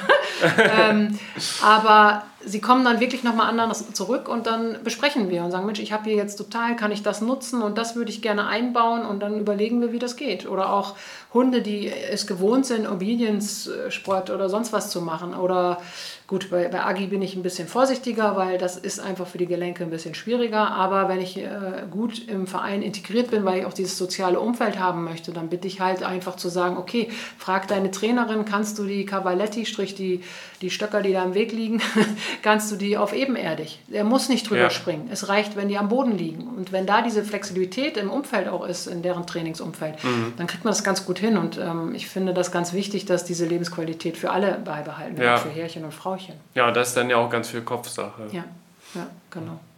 ähm, aber sie kommen dann wirklich nochmal anders zurück und dann besprechen wir und sagen, Mensch, ich habe hier jetzt total, kann ich das nutzen und das würde ich gerne einbauen und dann überlegen wir, wie das geht. Oder auch Hunde, die es gewohnt sind, Obedience-Sport oder sonst was zu machen. Oder gut, bei, bei Agi bin ich ein bisschen vorsichtiger, weil das ist einfach für die Gelenke ein bisschen schwieriger. Aber wenn ich äh, gut im Verein integriert bin, weil ich auch dieses soziale Umfeld haben möchte, dann bitte ich halt einfach zu sagen, okay, frag deine Trainerin, kannst du die Cavaletti, strich die, die Stöcker, die da im Weg liegen, kannst du die auf ebenerdig. Er muss nicht drüber ja. springen. Es reicht, wenn die am Boden liegen. Und wenn da diese Flexibilität im Umfeld auch ist, in deren Trainingsumfeld, mhm. dann kriegt man das ganz gut hin. Und ähm, ich finde das ganz wichtig, dass diese Lebensqualität für alle beibehalten wird, ja. für Herrchen und Frauchen. Ja, das ist dann ja auch ganz viel Kopfsache. Ja, ja, genau.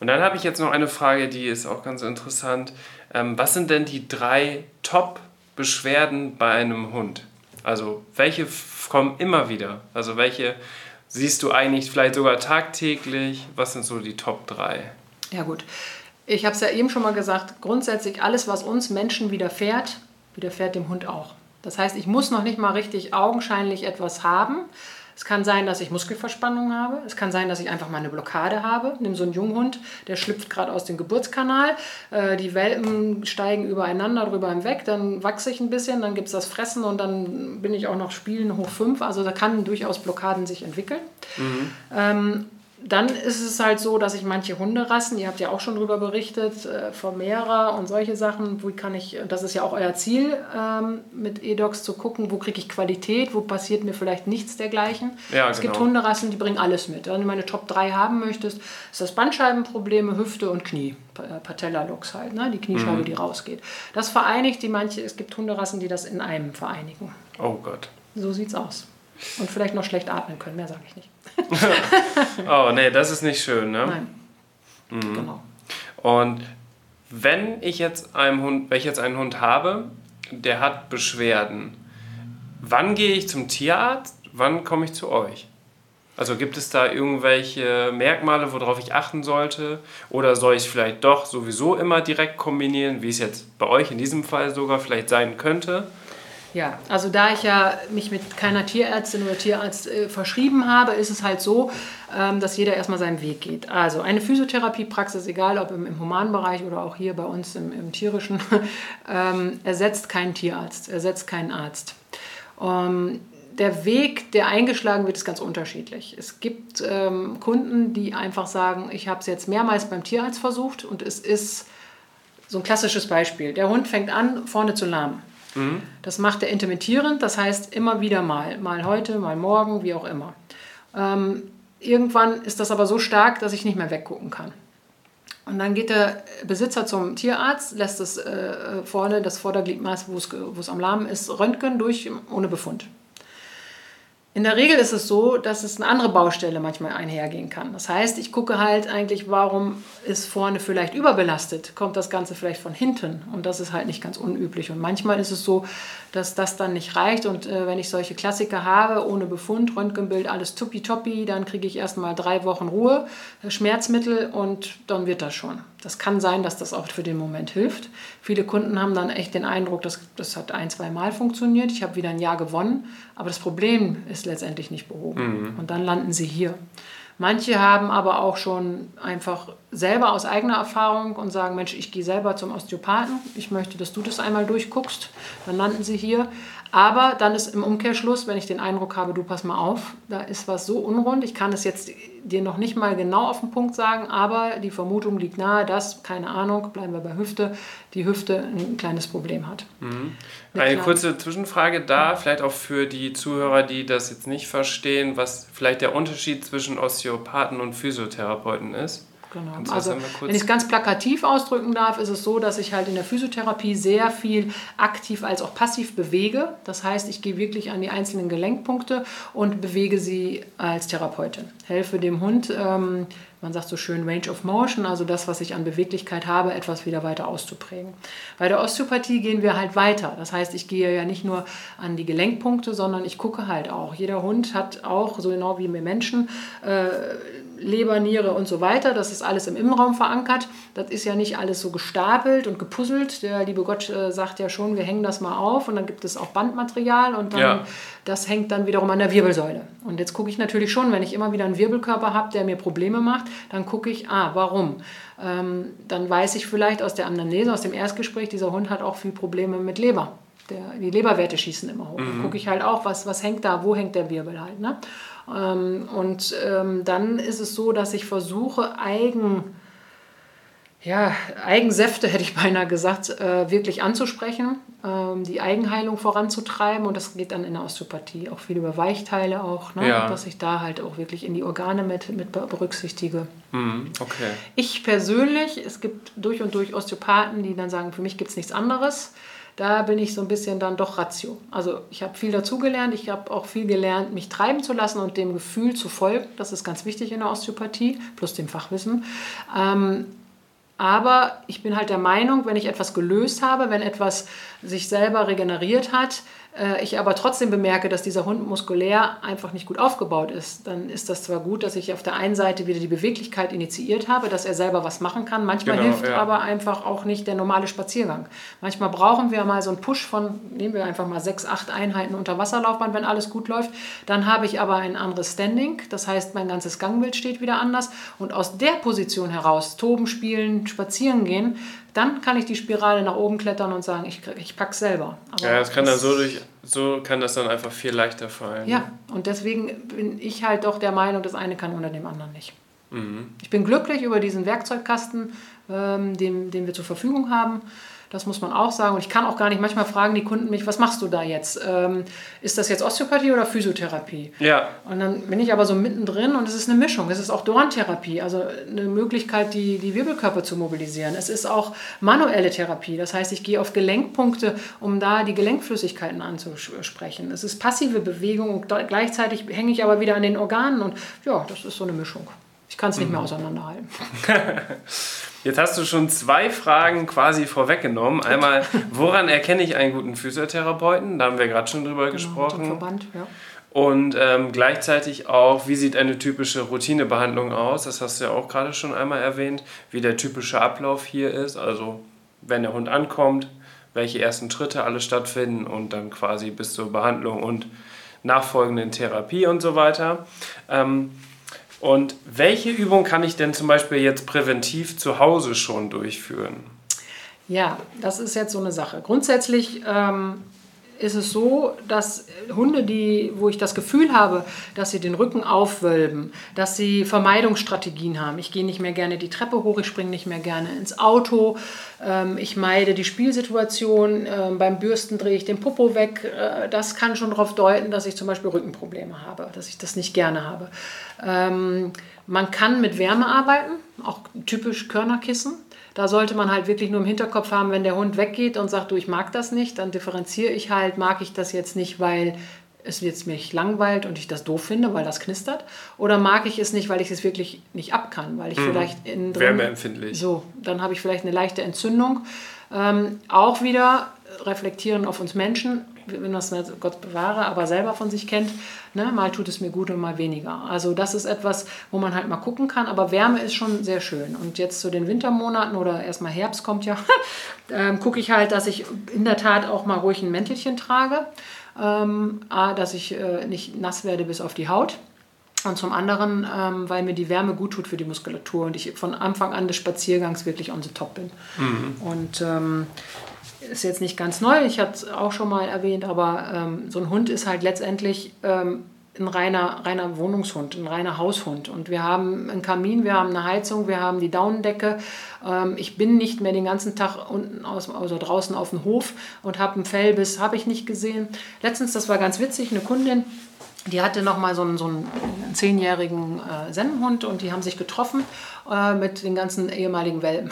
Und dann habe ich jetzt noch eine Frage, die ist auch ganz interessant. Ähm, was sind denn die drei Top-Beschwerden bei einem Hund? Also welche f- kommen immer wieder? Also welche siehst du eigentlich vielleicht sogar tagtäglich? Was sind so die Top drei? Ja gut, ich habe es ja eben schon mal gesagt, grundsätzlich alles, was uns Menschen widerfährt, widerfährt dem Hund auch. Das heißt, ich muss noch nicht mal richtig augenscheinlich etwas haben. Es kann sein, dass ich Muskelverspannung habe. Es kann sein, dass ich einfach mal eine Blockade habe. Nimm so einen Junghund, der schlüpft gerade aus dem Geburtskanal. Äh, die Welpen steigen übereinander drüber hinweg. Dann wachse ich ein bisschen, dann gibt es das Fressen und dann bin ich auch noch Spielen hoch fünf. Also da kann durchaus Blockaden sich entwickeln. Mhm. Ähm, Dann ist es halt so, dass ich manche Hunderassen, ihr habt ja auch schon darüber berichtet, äh, Vermehrer und solche Sachen, wo kann ich, das ist ja auch euer Ziel ähm, mit eDogs zu gucken, wo kriege ich Qualität, wo passiert mir vielleicht nichts dergleichen. Ja, es genau. gibt Hunderassen, die bringen alles mit. Wenn du meine Top drei haben möchtest, ist das Bandscheibenprobleme, Hüfte und Knie. Patella-Lux halt, ne? Die Kniescheibe, mhm. die rausgeht. Das vereinigt die manche, es gibt Hunderassen, die das in einem vereinigen. Oh Gott. So sieht's aus. Und vielleicht noch schlecht atmen können, mehr sage ich nicht. Oh, nee, das ist nicht schön, ne? Nein. Mhm. Genau. Und wenn ich jetzt einen Hund, wenn ich jetzt einen Hund habe, der hat Beschwerden, wann gehe ich zum Tierarzt? Wann komme ich zu euch? Also gibt es da irgendwelche Merkmale, worauf ich achten sollte? Oder soll ich es vielleicht doch sowieso immer direkt kombinieren, wie es jetzt bei euch in diesem Fall sogar vielleicht sein könnte? Ja, also da ich ja mich mit keiner Tierärztin oder Tierarzt äh, verschrieben habe, ist es halt so, ähm, dass jeder erstmal seinen Weg geht. Also eine Physiotherapiepraxis, egal ob im, im humanen Bereich oder auch hier bei uns im, im tierischen, ähm, ersetzt keinen Tierarzt, ersetzt keinen Arzt. Ähm, der Weg, der eingeschlagen wird, ist ganz unterschiedlich. Es gibt ähm, Kunden, die einfach sagen, ich habe es jetzt mehrmals beim Tierarzt versucht und es ist so ein klassisches Beispiel. Der Hund fängt an, vorne zu lahmen. Mhm. Das macht er intermittierend, das heißt immer wieder mal. Mal heute, mal morgen, wie auch immer. Ähm, irgendwann ist das aber so stark, dass ich nicht mehr weggucken kann. Und dann geht der Besitzer zum Tierarzt, lässt das äh, vorne, das Vordergliedmaß, wo es, wo es am Lahmen ist, röntgen durch, ohne Befund. In der Regel ist es so, dass es eine andere Baustelle manchmal einhergehen kann. Das heißt, ich gucke halt eigentlich, warum ist vorne vielleicht überbelastet? Kommt das Ganze vielleicht von hinten? Und das ist halt nicht ganz unüblich. Und manchmal ist es so, dass das dann nicht reicht. Und äh, wenn ich solche Klassiker habe, ohne Befund, Röntgenbild, alles tuppitoppi, dann kriege ich erstmal drei Wochen Ruhe, Schmerzmittel und dann wird das schon. Das kann sein, dass das auch für den Moment hilft. Viele Kunden haben dann echt den Eindruck, dass das hat ein, zwei Mal funktioniert. Ich habe wieder ein Jahr gewonnen, aber das Problem ist letztendlich nicht behoben. Mhm. Und dann landen sie hier. Manche haben aber auch schon einfach selber aus eigener Erfahrung und sagen, Mensch, ich gehe selber zum Osteopathen, ich möchte, dass du das einmal durchguckst, dann landen sie hier. Aber dann ist im Umkehrschluss, wenn ich den Eindruck habe, du pass mal auf, da ist was so unrund, ich kann es jetzt dir noch nicht mal genau auf den Punkt sagen, aber die Vermutung liegt nahe, dass, keine Ahnung, bleiben wir bei Hüfte, die Hüfte ein kleines Problem hat. Mhm. Eine kurze Zwischenfrage da, vielleicht auch für die Zuhörer, die das jetzt nicht verstehen, was vielleicht der Unterschied zwischen Osteopathen und Physiotherapeuten ist. Genau. Also, wenn ich es ganz plakativ ausdrücken darf, ist es so, dass ich halt in der Physiotherapie sehr viel aktiv als auch passiv bewege. Das heißt, ich gehe wirklich an die einzelnen Gelenkpunkte und bewege sie als Therapeutin. Helfe dem Hund, ähm, man sagt so schön Range of Motion, also das, was ich an Beweglichkeit habe, etwas wieder weiter auszuprägen. Bei der Osteopathie gehen wir halt weiter. Das heißt, ich gehe ja nicht nur an die Gelenkpunkte, sondern ich gucke halt auch. Jeder Hund hat auch, so genau wie wir Menschen, äh, Leber, Niere und so weiter. Das ist alles im Innenraum verankert. Das ist ja nicht alles so gestapelt und gepuzzelt. Der liebe Gott äh, sagt ja schon, wir hängen das mal auf und dann gibt es auch Bandmaterial und dann, ja. Das hängt dann wiederum an der Wirbelsäule. Und jetzt gucke ich natürlich schon, wenn ich immer wieder einen Wirbelkörper habe, der mir Probleme macht, dann gucke ich, ah, warum? Ähm, dann weiß ich vielleicht aus der Anamnese, aus dem Erstgespräch, dieser Hund hat auch viel Probleme mit Leber. Der, die Leberwerte schießen immer hoch. Mhm. Dann gucke ich halt auch, was, was hängt da, wo hängt der Wirbel halt. Ne? Ähm, und ähm, dann ist es so, dass ich versuche, Eigen, ja, Eigensäfte, hätte ich beinahe gesagt, äh, wirklich anzusprechen, ähm, die Eigenheilung voranzutreiben. Und das geht dann in der Osteopathie auch viel über Weichteile auch, ne? Ja. Dass ich da halt auch wirklich in die Organe mit, mit berücksichtige. Mhm, okay. Ich persönlich, es gibt durch und durch Osteopathen, die dann sagen, für mich gibt es nichts anderes. da bin ich so ein bisschen dann doch Ratio. Also ich habe viel dazugelernt, ich habe auch viel gelernt, mich treiben zu lassen und dem Gefühl zu folgen. Das ist ganz wichtig in der Osteopathie, plus dem Fachwissen. Ähm, aber ich bin halt der Meinung, wenn ich etwas gelöst habe, wenn etwas sich selber regeneriert hat, ich aber trotzdem bemerke, dass dieser Hund muskulär einfach nicht gut aufgebaut ist, dann ist das zwar gut, dass ich auf der einen Seite wieder die Beweglichkeit initiiert habe, dass er selber was machen kann. Manchmal genau, hilft ja. aber einfach auch nicht der normale Spaziergang. Manchmal brauchen wir mal so einen Push von, nehmen wir einfach mal sechs, acht Einheiten unter Wasserlaufbahn, wenn alles gut läuft. Dann habe ich aber ein anderes Standing, das heißt, mein ganzes Gangbild steht wieder anders. Und aus der Position heraus, toben, spielen, spazieren gehen, dann kann ich die Spirale nach oben klettern und sagen, ich, ich pack's selber. Aber ja, das kann dann so durch, so kann das dann einfach viel leichter fallen. Ja, und deswegen bin ich halt doch der Meinung, das eine kann unter dem anderen nicht. Mhm. Ich bin glücklich über diesen Werkzeugkasten, ähm, den, den wir zur Verfügung haben. Das muss man auch sagen. Und ich kann auch gar nicht, manchmal fragen die Kunden mich, was machst du da jetzt? Ähm, ist das jetzt Osteopathie oder Physiotherapie? Ja. Und dann bin ich aber so mittendrin und es ist eine Mischung. Es ist auch Dorntherapie, also eine Möglichkeit, die, die Wirbelkörper zu mobilisieren. Es ist auch manuelle Therapie. Das heißt, ich gehe auf Gelenkpunkte, um da die Gelenkflüssigkeiten anzusprechen. Es ist passive Bewegung und gleichzeitig hänge ich aber wieder an den Organen. Und ja, das ist so eine Mischung. Ich kann es nicht mehr auseinanderhalten. Jetzt hast du schon zwei Fragen quasi vorweggenommen. Einmal, woran erkenne ich einen guten Physiotherapeuten? Da haben wir gerade schon drüber Genau, gesprochen. mit dem Verband, ja. Und ähm, gleichzeitig auch, wie sieht eine typische Routinebehandlung aus? Das hast du ja auch gerade schon einmal erwähnt, wie der typische Ablauf hier ist. Also, wenn der Hund ankommt, welche ersten Schritte alle stattfinden und dann quasi bis zur Behandlung und nachfolgenden Therapie und so weiter. Ähm, Und welche Übung kann ich denn zum Beispiel jetzt präventiv zu Hause schon durchführen? Ja, das ist jetzt so eine Sache. Grundsätzlich ähm, ist es so, dass Hunde, die, wo ich das Gefühl habe, dass sie den Rücken aufwölben, dass sie Vermeidungsstrategien haben. Ich gehe nicht mehr gerne die Treppe hoch, ich springe nicht mehr gerne ins Auto, ähm, ich meide die Spielsituation, ähm, beim Bürsten drehe ich den Popo weg. Äh, das kann schon darauf deuten, dass ich zum Beispiel Rückenprobleme habe, dass ich das nicht gerne habe. Ähm, man kann mit Wärme arbeiten, auch typisch Körnerkissen. Da sollte man halt wirklich nur im Hinterkopf haben, wenn der Hund weggeht und sagt, du, ich mag das nicht, dann differenziere ich halt, mag ich das jetzt nicht, weil es jetzt mich langweilt und ich das doof finde, weil das knistert, oder mag ich es nicht, weil ich es wirklich nicht ab kann, weil ich mhm. vielleicht innen drin... Wärmeempfindlich. So, dann habe ich vielleicht eine leichte Entzündung. Ähm, auch wieder reflektieren auf uns Menschen, wenn das nicht Gott bewahre, aber selber von sich kennt, ne? Mal tut es mir gut und mal weniger. Also das ist etwas, wo man halt mal gucken kann, aber Wärme ist schon sehr schön. Und jetzt zu den Wintermonaten oder erstmal Herbst kommt ja, ähm, gucke ich halt, dass ich in der Tat auch mal ruhig ein Mäntelchen trage, ähm, A, dass ich äh, nicht nass werde bis auf die Haut. Und zum anderen, ähm, weil mir die Wärme gut tut für die Muskulatur und ich von Anfang an des Spaziergangs wirklich on the top bin. Mhm. Und ähm, ist jetzt nicht ganz neu, ich hatte es auch schon mal erwähnt, aber ähm, so ein Hund ist halt letztendlich ähm, ein reiner, reiner Wohnungshund, ein reiner Haushund. Und wir haben einen Kamin, wir haben eine Heizung, wir haben die Daunendecke. Ähm, ich bin nicht mehr den ganzen Tag unten aus, also draußen auf dem Hof und habe einen Fellbiss, habe ich nicht gesehen. Letztens, das war ganz witzig, eine Kundin, die hatte noch mal so einen, so einen zehnjährigen äh, Sennenhund und die haben sich getroffen äh, mit den ganzen ehemaligen Welpen.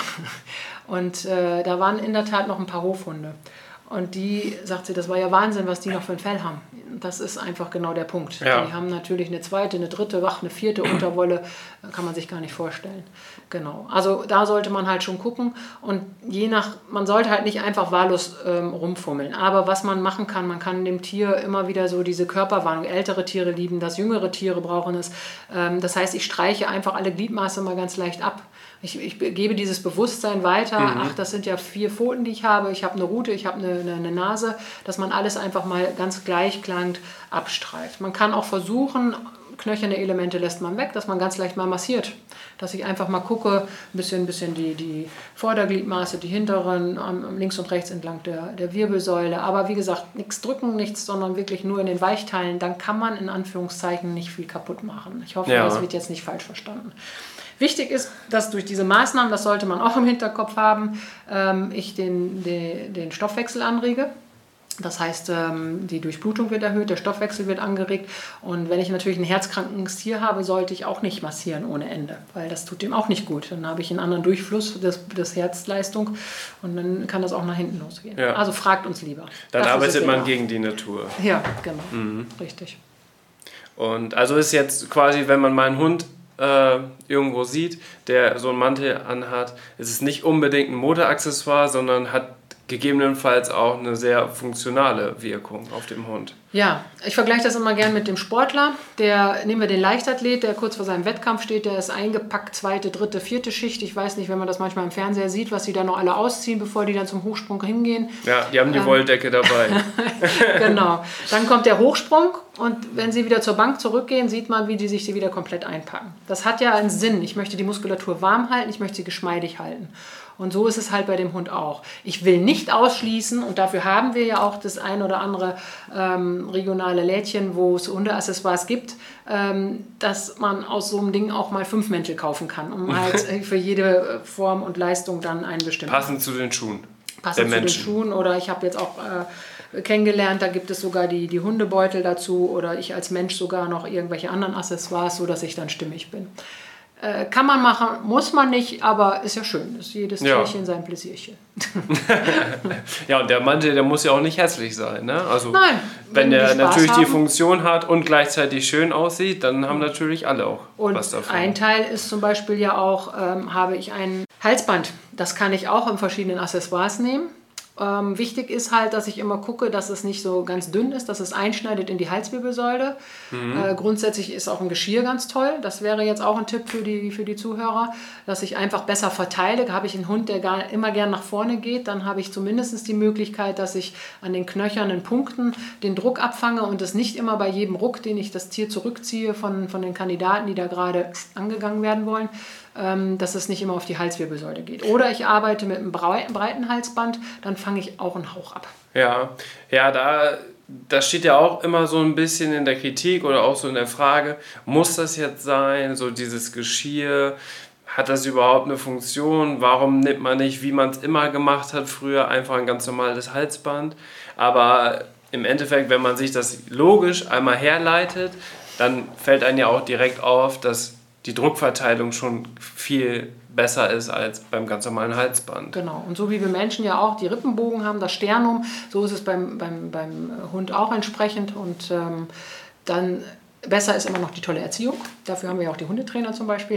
Und äh, da waren in der Tat noch ein paar Hofhunde. Und die, sagt sie, das war ja Wahnsinn, was die noch für ein Fell haben. Das ist einfach genau der Punkt. Ja. Die haben natürlich eine zweite, eine dritte, wach, eine vierte Unterwolle, kann man sich gar nicht vorstellen. Genau. Also da sollte man halt schon gucken und je nach, man sollte halt nicht einfach wahllos ähm, rumfummeln. Aber was man machen kann, man kann dem Tier immer wieder so diese Körperwarnung, ältere Tiere lieben das, jüngere Tiere brauchen es. Ähm, das heißt, ich streiche einfach alle Gliedmaße mal ganz leicht ab. Ich, ich gebe dieses Bewusstsein weiter, mhm. ach, das sind ja vier Pfoten, die ich habe, ich habe eine Rute, ich habe eine, eine, eine Nase, dass man alles einfach mal ganz gleichklangend abstreift. Man kann auch versuchen, knöcherne Elemente lässt man weg, dass man ganz leicht mal massiert. Dass ich einfach mal gucke, ein bisschen, ein bisschen die, die Vordergliedmaße, die hinteren, links und rechts entlang der, der Wirbelsäule. Aber wie gesagt, nichts drücken, nichts, sondern wirklich nur in den Weichteilen. Dann kann man in Anführungszeichen nicht viel kaputt machen. Ich hoffe, ja. das wird jetzt nicht falsch verstanden. Wichtig ist, dass durch diese Maßnahmen, das sollte man auch im Hinterkopf haben, ähm, ich den, den, den Stoffwechsel anrege. Das heißt, die Durchblutung wird erhöht, der Stoffwechsel wird angeregt. Und wenn ich natürlich ein herzkrankes Tier habe, sollte ich auch nicht massieren ohne Ende, weil das tut dem auch nicht gut. Dann habe ich einen anderen Durchfluss des, des Herzleistung und dann kann das auch nach hinten losgehen. Ja. Also fragt uns lieber. Dann Dafür arbeitet man gegen die Natur. Ja, genau. Mhm. Richtig. Und also ist jetzt quasi, wenn man mal einen Hund äh, irgendwo sieht, der so einen Mantel anhat, ist es nicht unbedingt ein Modeaccessoire, sondern hat gegebenenfalls auch eine sehr funktionale Wirkung auf dem Hund. Ja, ich vergleiche das immer gern mit dem Sportler. Der, nehmen wir den Leichtathlet, der kurz vor seinem Wettkampf steht, der ist eingepackt, zweite, dritte, vierte Schicht. Ich weiß nicht, wenn man das manchmal im Fernseher sieht, was sie da noch alle ausziehen, bevor die dann zum Hochsprung hingehen. Ja, die haben die ähm, Wolldecke dabei. Genau. Dann kommt der Hochsprung und wenn sie wieder zur Bank zurückgehen, sieht man, wie die sich sie wieder komplett einpacken. Das hat ja einen Sinn. Ich möchte die Muskulatur warm halten, ich möchte sie geschmeidig halten. Und so ist es halt bei dem Hund auch. Ich will nicht ausschließen, und dafür haben wir ja auch das ein oder andere ähm, regionale Lädchen, wo es Hundeaccessoires gibt, ähm, dass man aus so einem Ding auch mal fünf Mäntel kaufen kann, um halt für jede Form und Leistung dann einen bestimmten... Passend zu den Schuhen. Passend zu den Schuhen. Oder ich habe jetzt auch äh, kennengelernt, da gibt es sogar die, die Hundebeutel dazu oder ich als Mensch sogar noch irgendwelche anderen Accessoires, sodass ich dann stimmig bin. Äh, kann man machen, muss man nicht, aber ist ja schön. Ist jedes ja. Tierchen sein Pläsierchen. Ja, und der Mantel, der muss ja auch nicht hässlich sein. Ne? Also, Nein. Wenn, wenn der natürlich haben. die Funktion hat und gleichzeitig schön aussieht, dann haben natürlich alle auch und was davon. Ein Teil ist zum Beispiel ja auch, ähm, habe ich ein Halsband. Das kann ich auch in verschiedenen Accessoires nehmen. Ähm, wichtig ist halt, dass ich immer gucke, dass es nicht so ganz dünn ist, dass es einschneidet in die Halswirbelsäule. Mhm. Äh, grundsätzlich ist auch ein Geschirr ganz toll. Das wäre jetzt auch ein Tipp für die, für die Zuhörer, dass ich einfach besser verteile. Habe ich einen Hund, der gar, immer gern nach vorne geht, dann habe ich zumindest die Möglichkeit, dass ich an den knöchernen Punkten den Druck abfange und es nicht immer bei jedem Ruck, den ich das Tier zurückziehe von, von den Kandidaten, die da gerade angegangen werden wollen, ähm, dass es nicht immer auf die Halswirbelsäule geht. Oder ich arbeite mit einem breiten Halsband, dann fange ich auch einen Hauch ab. Ja, ja, da, das steht ja auch immer so ein bisschen in der Kritik oder auch so in der Frage, muss das jetzt sein, so dieses Geschirr, hat das überhaupt eine Funktion? Warum nimmt man nicht, wie man es immer gemacht hat früher, einfach ein ganz normales Halsband? Aber im Endeffekt, wenn man sich das logisch einmal herleitet, dann fällt einem ja auch direkt auf, dass die Druckverteilung schon viel besser ist als beim ganz normalen Halsband. Genau. Und so wie wir Menschen ja auch die Rippenbogen haben, das Sternum, so ist es beim, beim, beim Hund auch entsprechend. Und ähm, dann besser ist immer noch die tolle Erziehung. Dafür haben wir ja auch die Hundetrainer zum Beispiel,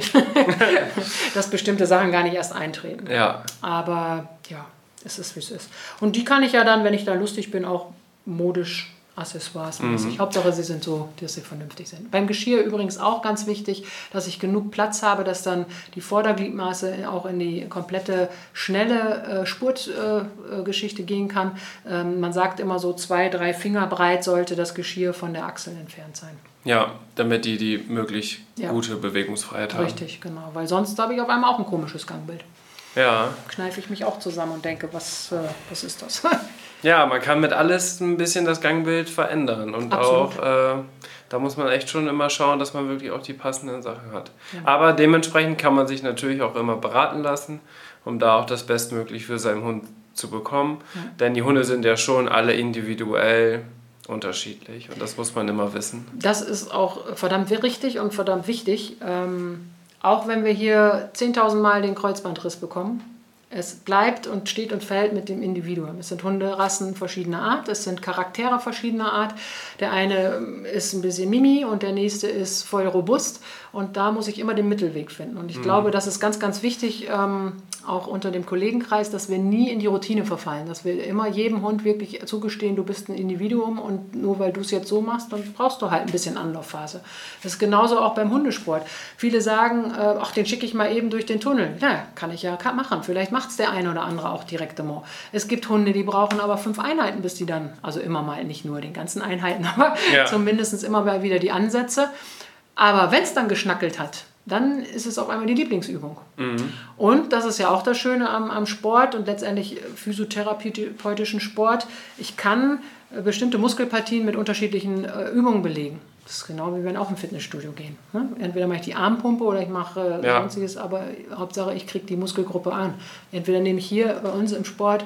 dass bestimmte Sachen gar nicht erst eintreten. Ja. Aber ja, es ist, wie es ist. Und die kann ich ja dann, wenn ich da lustig bin, auch modisch Accessoires mäßig. Mhm. Hauptsache, sie sind so, dass sie vernünftig sind. Beim Geschirr übrigens auch ganz wichtig, dass ich genug Platz habe, dass dann die Vordergliedmaße auch in die komplette schnelle äh, Spurtgeschichte äh, gehen kann. Ähm, man sagt immer so zwei, drei Finger breit sollte das Geschirr von der Achsel entfernt sein. Ja, damit die die möglich ja. gute Bewegungsfreiheit haben. Richtig, genau. Weil sonst habe ich auf einmal auch ein komisches Gangbild. Ja. Kneife ich mich auch zusammen und denke, was, äh, was ist das? Ja, man kann mit alles ein bisschen das Gangbild verändern und Absolut. auch, äh, da muss man echt schon immer schauen, dass man wirklich auch die passenden Sachen hat. Ja. Aber dementsprechend kann man sich natürlich auch immer beraten lassen, um da auch das Bestmögliche für seinen Hund zu bekommen. Ja. Denn die Hunde sind ja schon alle individuell unterschiedlich und das muss man immer wissen. Das ist auch verdammt richtig und verdammt wichtig. Ähm, auch wenn wir hier zehntausend Mal den Kreuzbandriss bekommen, es bleibt und steht und fällt mit dem Individuum. Es sind Hunderassen verschiedener Art, es sind Charaktere verschiedener Art. Der eine ist ein bisschen Mimi und der nächste ist voll robust. Und da muss ich immer den Mittelweg finden. Und ich mhm. glaube, das ist ganz, ganz wichtig, ähm, auch unter dem Kollegenkreis, dass wir nie in die Routine verfallen. Dass wir immer jedem Hund wirklich zugestehen, du bist ein Individuum und nur weil du es jetzt so machst, dann brauchst du halt ein bisschen Anlaufphase. Das ist genauso auch beim Hundesport. Viele sagen, äh, ach, den schicke ich mal eben durch den Tunnel. Ja, kann ich ja machen. Vielleicht macht es der eine oder andere auch direktement. Es gibt Hunde, die brauchen aber fünf Einheiten, bis die dann, also immer mal, nicht nur den ganzen Einheiten, aber ja. zumindest immer mal wieder die Ansätze. Aber wenn es dann geschnackelt hat, dann ist es auf einmal die Lieblingsübung. Mhm. Und das ist ja auch das Schöne am, am Sport und letztendlich physiotherapeutischen Sport. Ich kann äh, bestimmte Muskelpartien mit unterschiedlichen äh, Übungen belegen. Das ist genau wie wenn wir auch im Fitnessstudio gehen. Ne? Entweder mache ich die Armpumpe oder ich mache äh, ja. sonstiges, aber Hauptsache ich kriege die Muskelgruppe an. Entweder nehme ich hier bei uns im Sport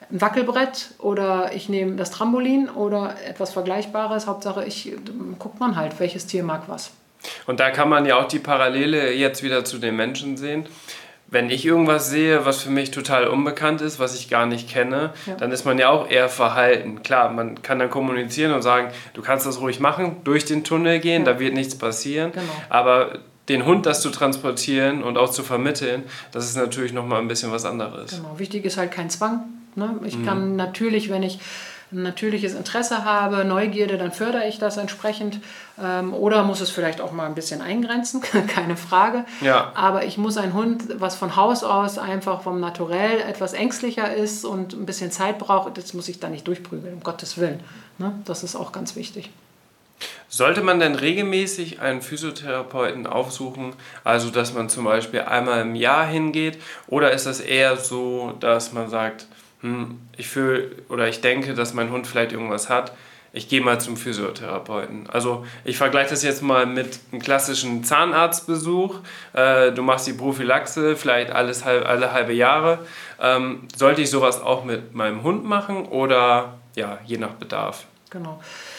ein Wackelbrett oder ich nehme das Trampolin oder etwas Vergleichbares. Hauptsache, ich guckt man halt, welches Tier mag was. Und da kann man ja auch die Parallele jetzt wieder zu den Menschen sehen. Wenn ich irgendwas sehe, was für mich total unbekannt ist, was ich gar nicht kenne, ja. dann ist man ja auch eher verhalten. Klar, man kann dann kommunizieren und sagen, du kannst das ruhig machen, durch den Tunnel gehen, ja. da wird nichts passieren. Genau. Aber den Hund das zu transportieren und auch zu vermitteln, das ist natürlich nochmal ein bisschen was anderes. Genau, wichtig ist halt kein Zwang. Ne? Ich mhm. kann natürlich, wenn ich ein natürliches Interesse habe, Neugierde, dann fördere ich das entsprechend. Ähm, oder muss es vielleicht auch mal ein bisschen eingrenzen, keine Frage. Ja. Aber ich muss einen Hund, was von Haus aus einfach vom Naturell etwas ängstlicher ist und ein bisschen Zeit braucht, das muss ich da nicht durchprügeln, um Gottes Willen. Ne? Das ist auch ganz wichtig. Sollte man denn regelmäßig einen Physiotherapeuten aufsuchen, also dass man zum Beispiel einmal im Jahr hingeht, oder ist das eher so, dass man sagt, hm, ich fühle oder ich denke, dass mein Hund vielleicht irgendwas hat, ich gehe mal zum Physiotherapeuten. Also ich vergleiche das jetzt mal mit einem klassischen Zahnarztbesuch. Äh, du machst die Prophylaxe vielleicht alles, alle halbe Jahre. Ähm, sollte ich sowas auch mit meinem Hund machen oder ja, je nach Bedarf? Genau.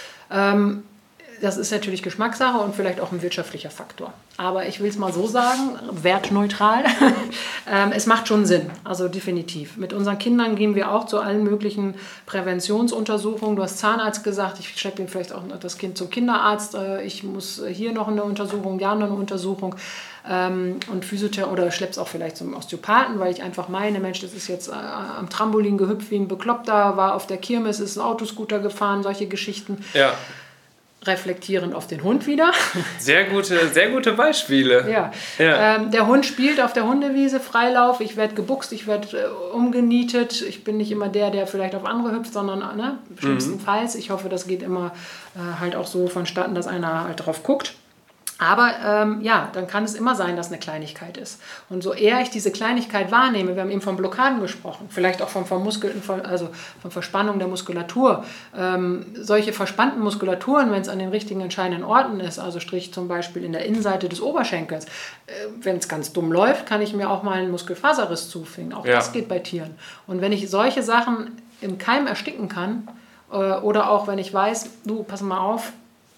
Ähm Das ist natürlich Geschmackssache und vielleicht auch ein wirtschaftlicher Faktor. Aber ich will es mal so sagen, wertneutral, ähm, es macht schon Sinn, also definitiv. Mit unseren Kindern gehen wir auch zu allen möglichen Präventionsuntersuchungen. Du hast Zahnarzt gesagt, ich schleppe ihm vielleicht auch das Kind zum Kinderarzt. Ich muss hier noch eine Untersuchung, ja noch eine Untersuchung. Ähm, und Physiotherapie oder schleppe es auch vielleicht zum Osteopathen, weil ich einfach meine, Mensch, das ist jetzt äh, am Trampolin gehüpft wie ein Bekloppter, war auf der Kirmes, ist ein Autoscooter gefahren, solche Geschichten. Ja. Reflektierend auf den Hund wieder. Sehr gute, sehr gute Beispiele. Ja. Ja. Ähm, der Hund spielt auf der Hundewiese, Freilauf, ich werde gebuchst, ich werde äh, umgenietet. Ich bin nicht immer der, der vielleicht auf andere hüpft, sondern ne, schlimmstenfalls. Ich hoffe, das geht immer äh, halt auch so vonstatten, dass einer halt drauf guckt. Aber ähm, ja, dann kann es immer sein, dass eine Kleinigkeit ist. Und so eher ich diese Kleinigkeit wahrnehme, wir haben eben von Blockaden gesprochen, vielleicht auch von, von, Muskel, also von Verspannung der Muskulatur. Ähm, solche verspannten Muskulaturen, wenn es an den richtigen entscheidenden Orten ist, also Strich zum Beispiel in der Innenseite des Oberschenkels, äh, wenn es ganz dumm läuft, kann ich mir auch mal einen Muskelfaserriss zufügen. Auch ja. das geht bei Tieren. Und wenn ich solche Sachen im Keim ersticken kann, äh, oder auch wenn ich weiß, du, pass mal auf,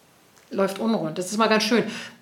läuft unrund. Das ist mal ganz schön.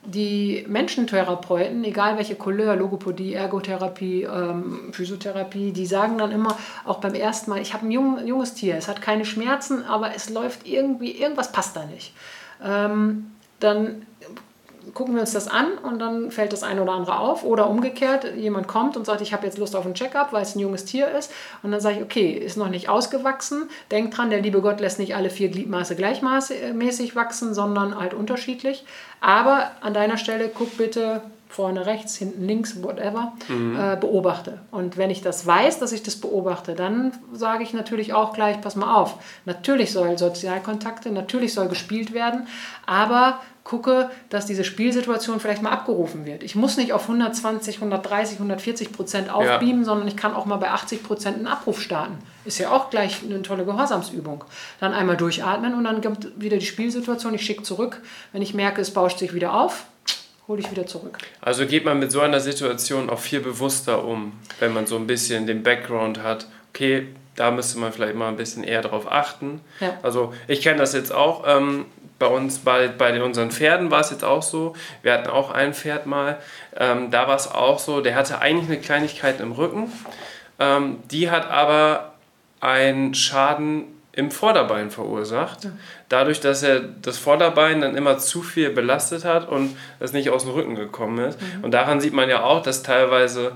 Die Menschentherapeuten, egal welche Couleur, Logopädie, Ergotherapie, ähm, Physiotherapie, die sagen dann immer, auch beim ersten Mal, ich habe ein jung, junges Tier, es hat keine Schmerzen, aber es läuft irgendwie, irgendwas passt da nicht. Ähm, dann gucken wir uns das an und dann fällt das eine oder andere auf. Oder umgekehrt, jemand kommt und sagt, ich habe jetzt Lust auf ein Check-up, weil es ein junges Tier ist. Und dann sage ich, okay, ist noch nicht ausgewachsen. Denk dran, der liebe Gott lässt nicht alle vier Gliedmaße gleichmäßig wachsen, sondern halt unterschiedlich. Aber an deiner Stelle guck bitte vorne rechts, hinten links, whatever, mhm. äh, beobachte. Und wenn ich das weiß, dass ich das beobachte, dann sage ich natürlich auch gleich, pass mal auf, natürlich soll Sozialkontakte, natürlich soll gespielt werden, aber gucke, dass diese Spielsituation vielleicht mal abgerufen wird. Ich muss nicht auf hundertzwanzig, hundertdreißig, hundertvierzig Prozent aufbeamen, ja. sondern ich kann auch mal bei achtzig Prozent einen Abruf starten. Ist ja auch gleich eine tolle Gehorsamsübung. Dann einmal durchatmen und dann kommt wieder die Spielsituation, ich schicke zurück. Wenn ich merke, es bauscht sich wieder auf, hole ich wieder zurück. Also geht man mit so einer Situation auch viel bewusster um, wenn man so ein bisschen den Background hat. Okay, da müsste man vielleicht mal ein bisschen eher drauf achten. Ja. Also ich kenne das jetzt auch. Ähm, bei uns, bei, bei unseren Pferden war es jetzt auch so. Wir hatten auch ein Pferd mal. Ähm, da war es auch so, der hatte eigentlich eine Kleinigkeit im Rücken. Ähm, die hat aber einen Schaden im Vorderbein verursacht. Ja. Dadurch, dass er das Vorderbein dann immer zu viel belastet hat und es nicht aus dem Rücken gekommen ist. Mhm. Und daran sieht man ja auch, dass teilweise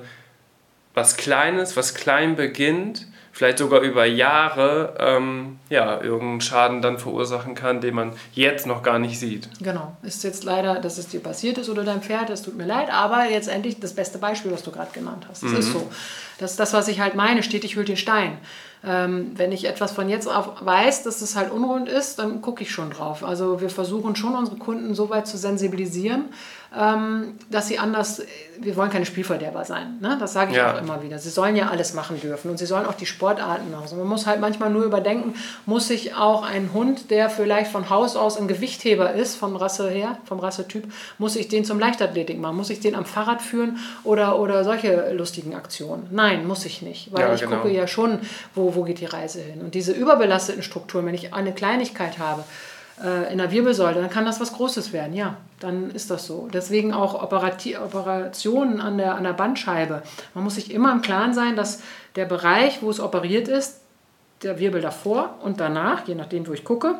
was Kleines, was klein beginnt, vielleicht sogar über Jahre ähm, ja, irgendeinen Schaden dann verursachen kann, den man jetzt noch gar nicht sieht. Genau. Ist jetzt leider, dass es dir passiert ist oder deinem Pferd, es tut mir leid, aber jetzt endlich das beste Beispiel, was du gerade genannt hast. Das mhm. ist so. Das ist das, was ich halt meine, stetig hüllt den Stein. Ähm, wenn ich etwas von jetzt auf weiß, dass es halt unrund ist, dann gucke ich schon drauf. Also wir versuchen schon, unsere Kunden so weit zu sensibilisieren, ähm, dass sie anders, wir wollen keine Spielverderber sein, ne? Das sage ich ja. auch immer wieder. Sie sollen ja alles machen dürfen und sie sollen auch die Sportarten machen. Also man muss halt manchmal nur überdenken, muss ich auch einen Hund, der vielleicht von Haus aus ein Gewichtheber ist, von Rasse her, vom Rassetyp, muss ich den zum Leichtathletik machen? Muss ich den am Fahrrad führen oder, oder solche lustigen Aktionen? Nein. Nein, muss ich nicht, weil Ja, ich genau. gucke ja schon, wo, wo geht die Reise hin. Und diese überbelasteten Strukturen, wenn ich eine Kleinigkeit habe äh, in der Wirbelsäule, dann kann das was Großes werden, ja, dann ist das so. Deswegen auch Operati- Operationen an der, an der Bandscheibe. Man muss sich immer im Klaren sein, dass der Bereich, wo es operiert ist, der Wirbel davor und danach, je nachdem, wo ich gucke,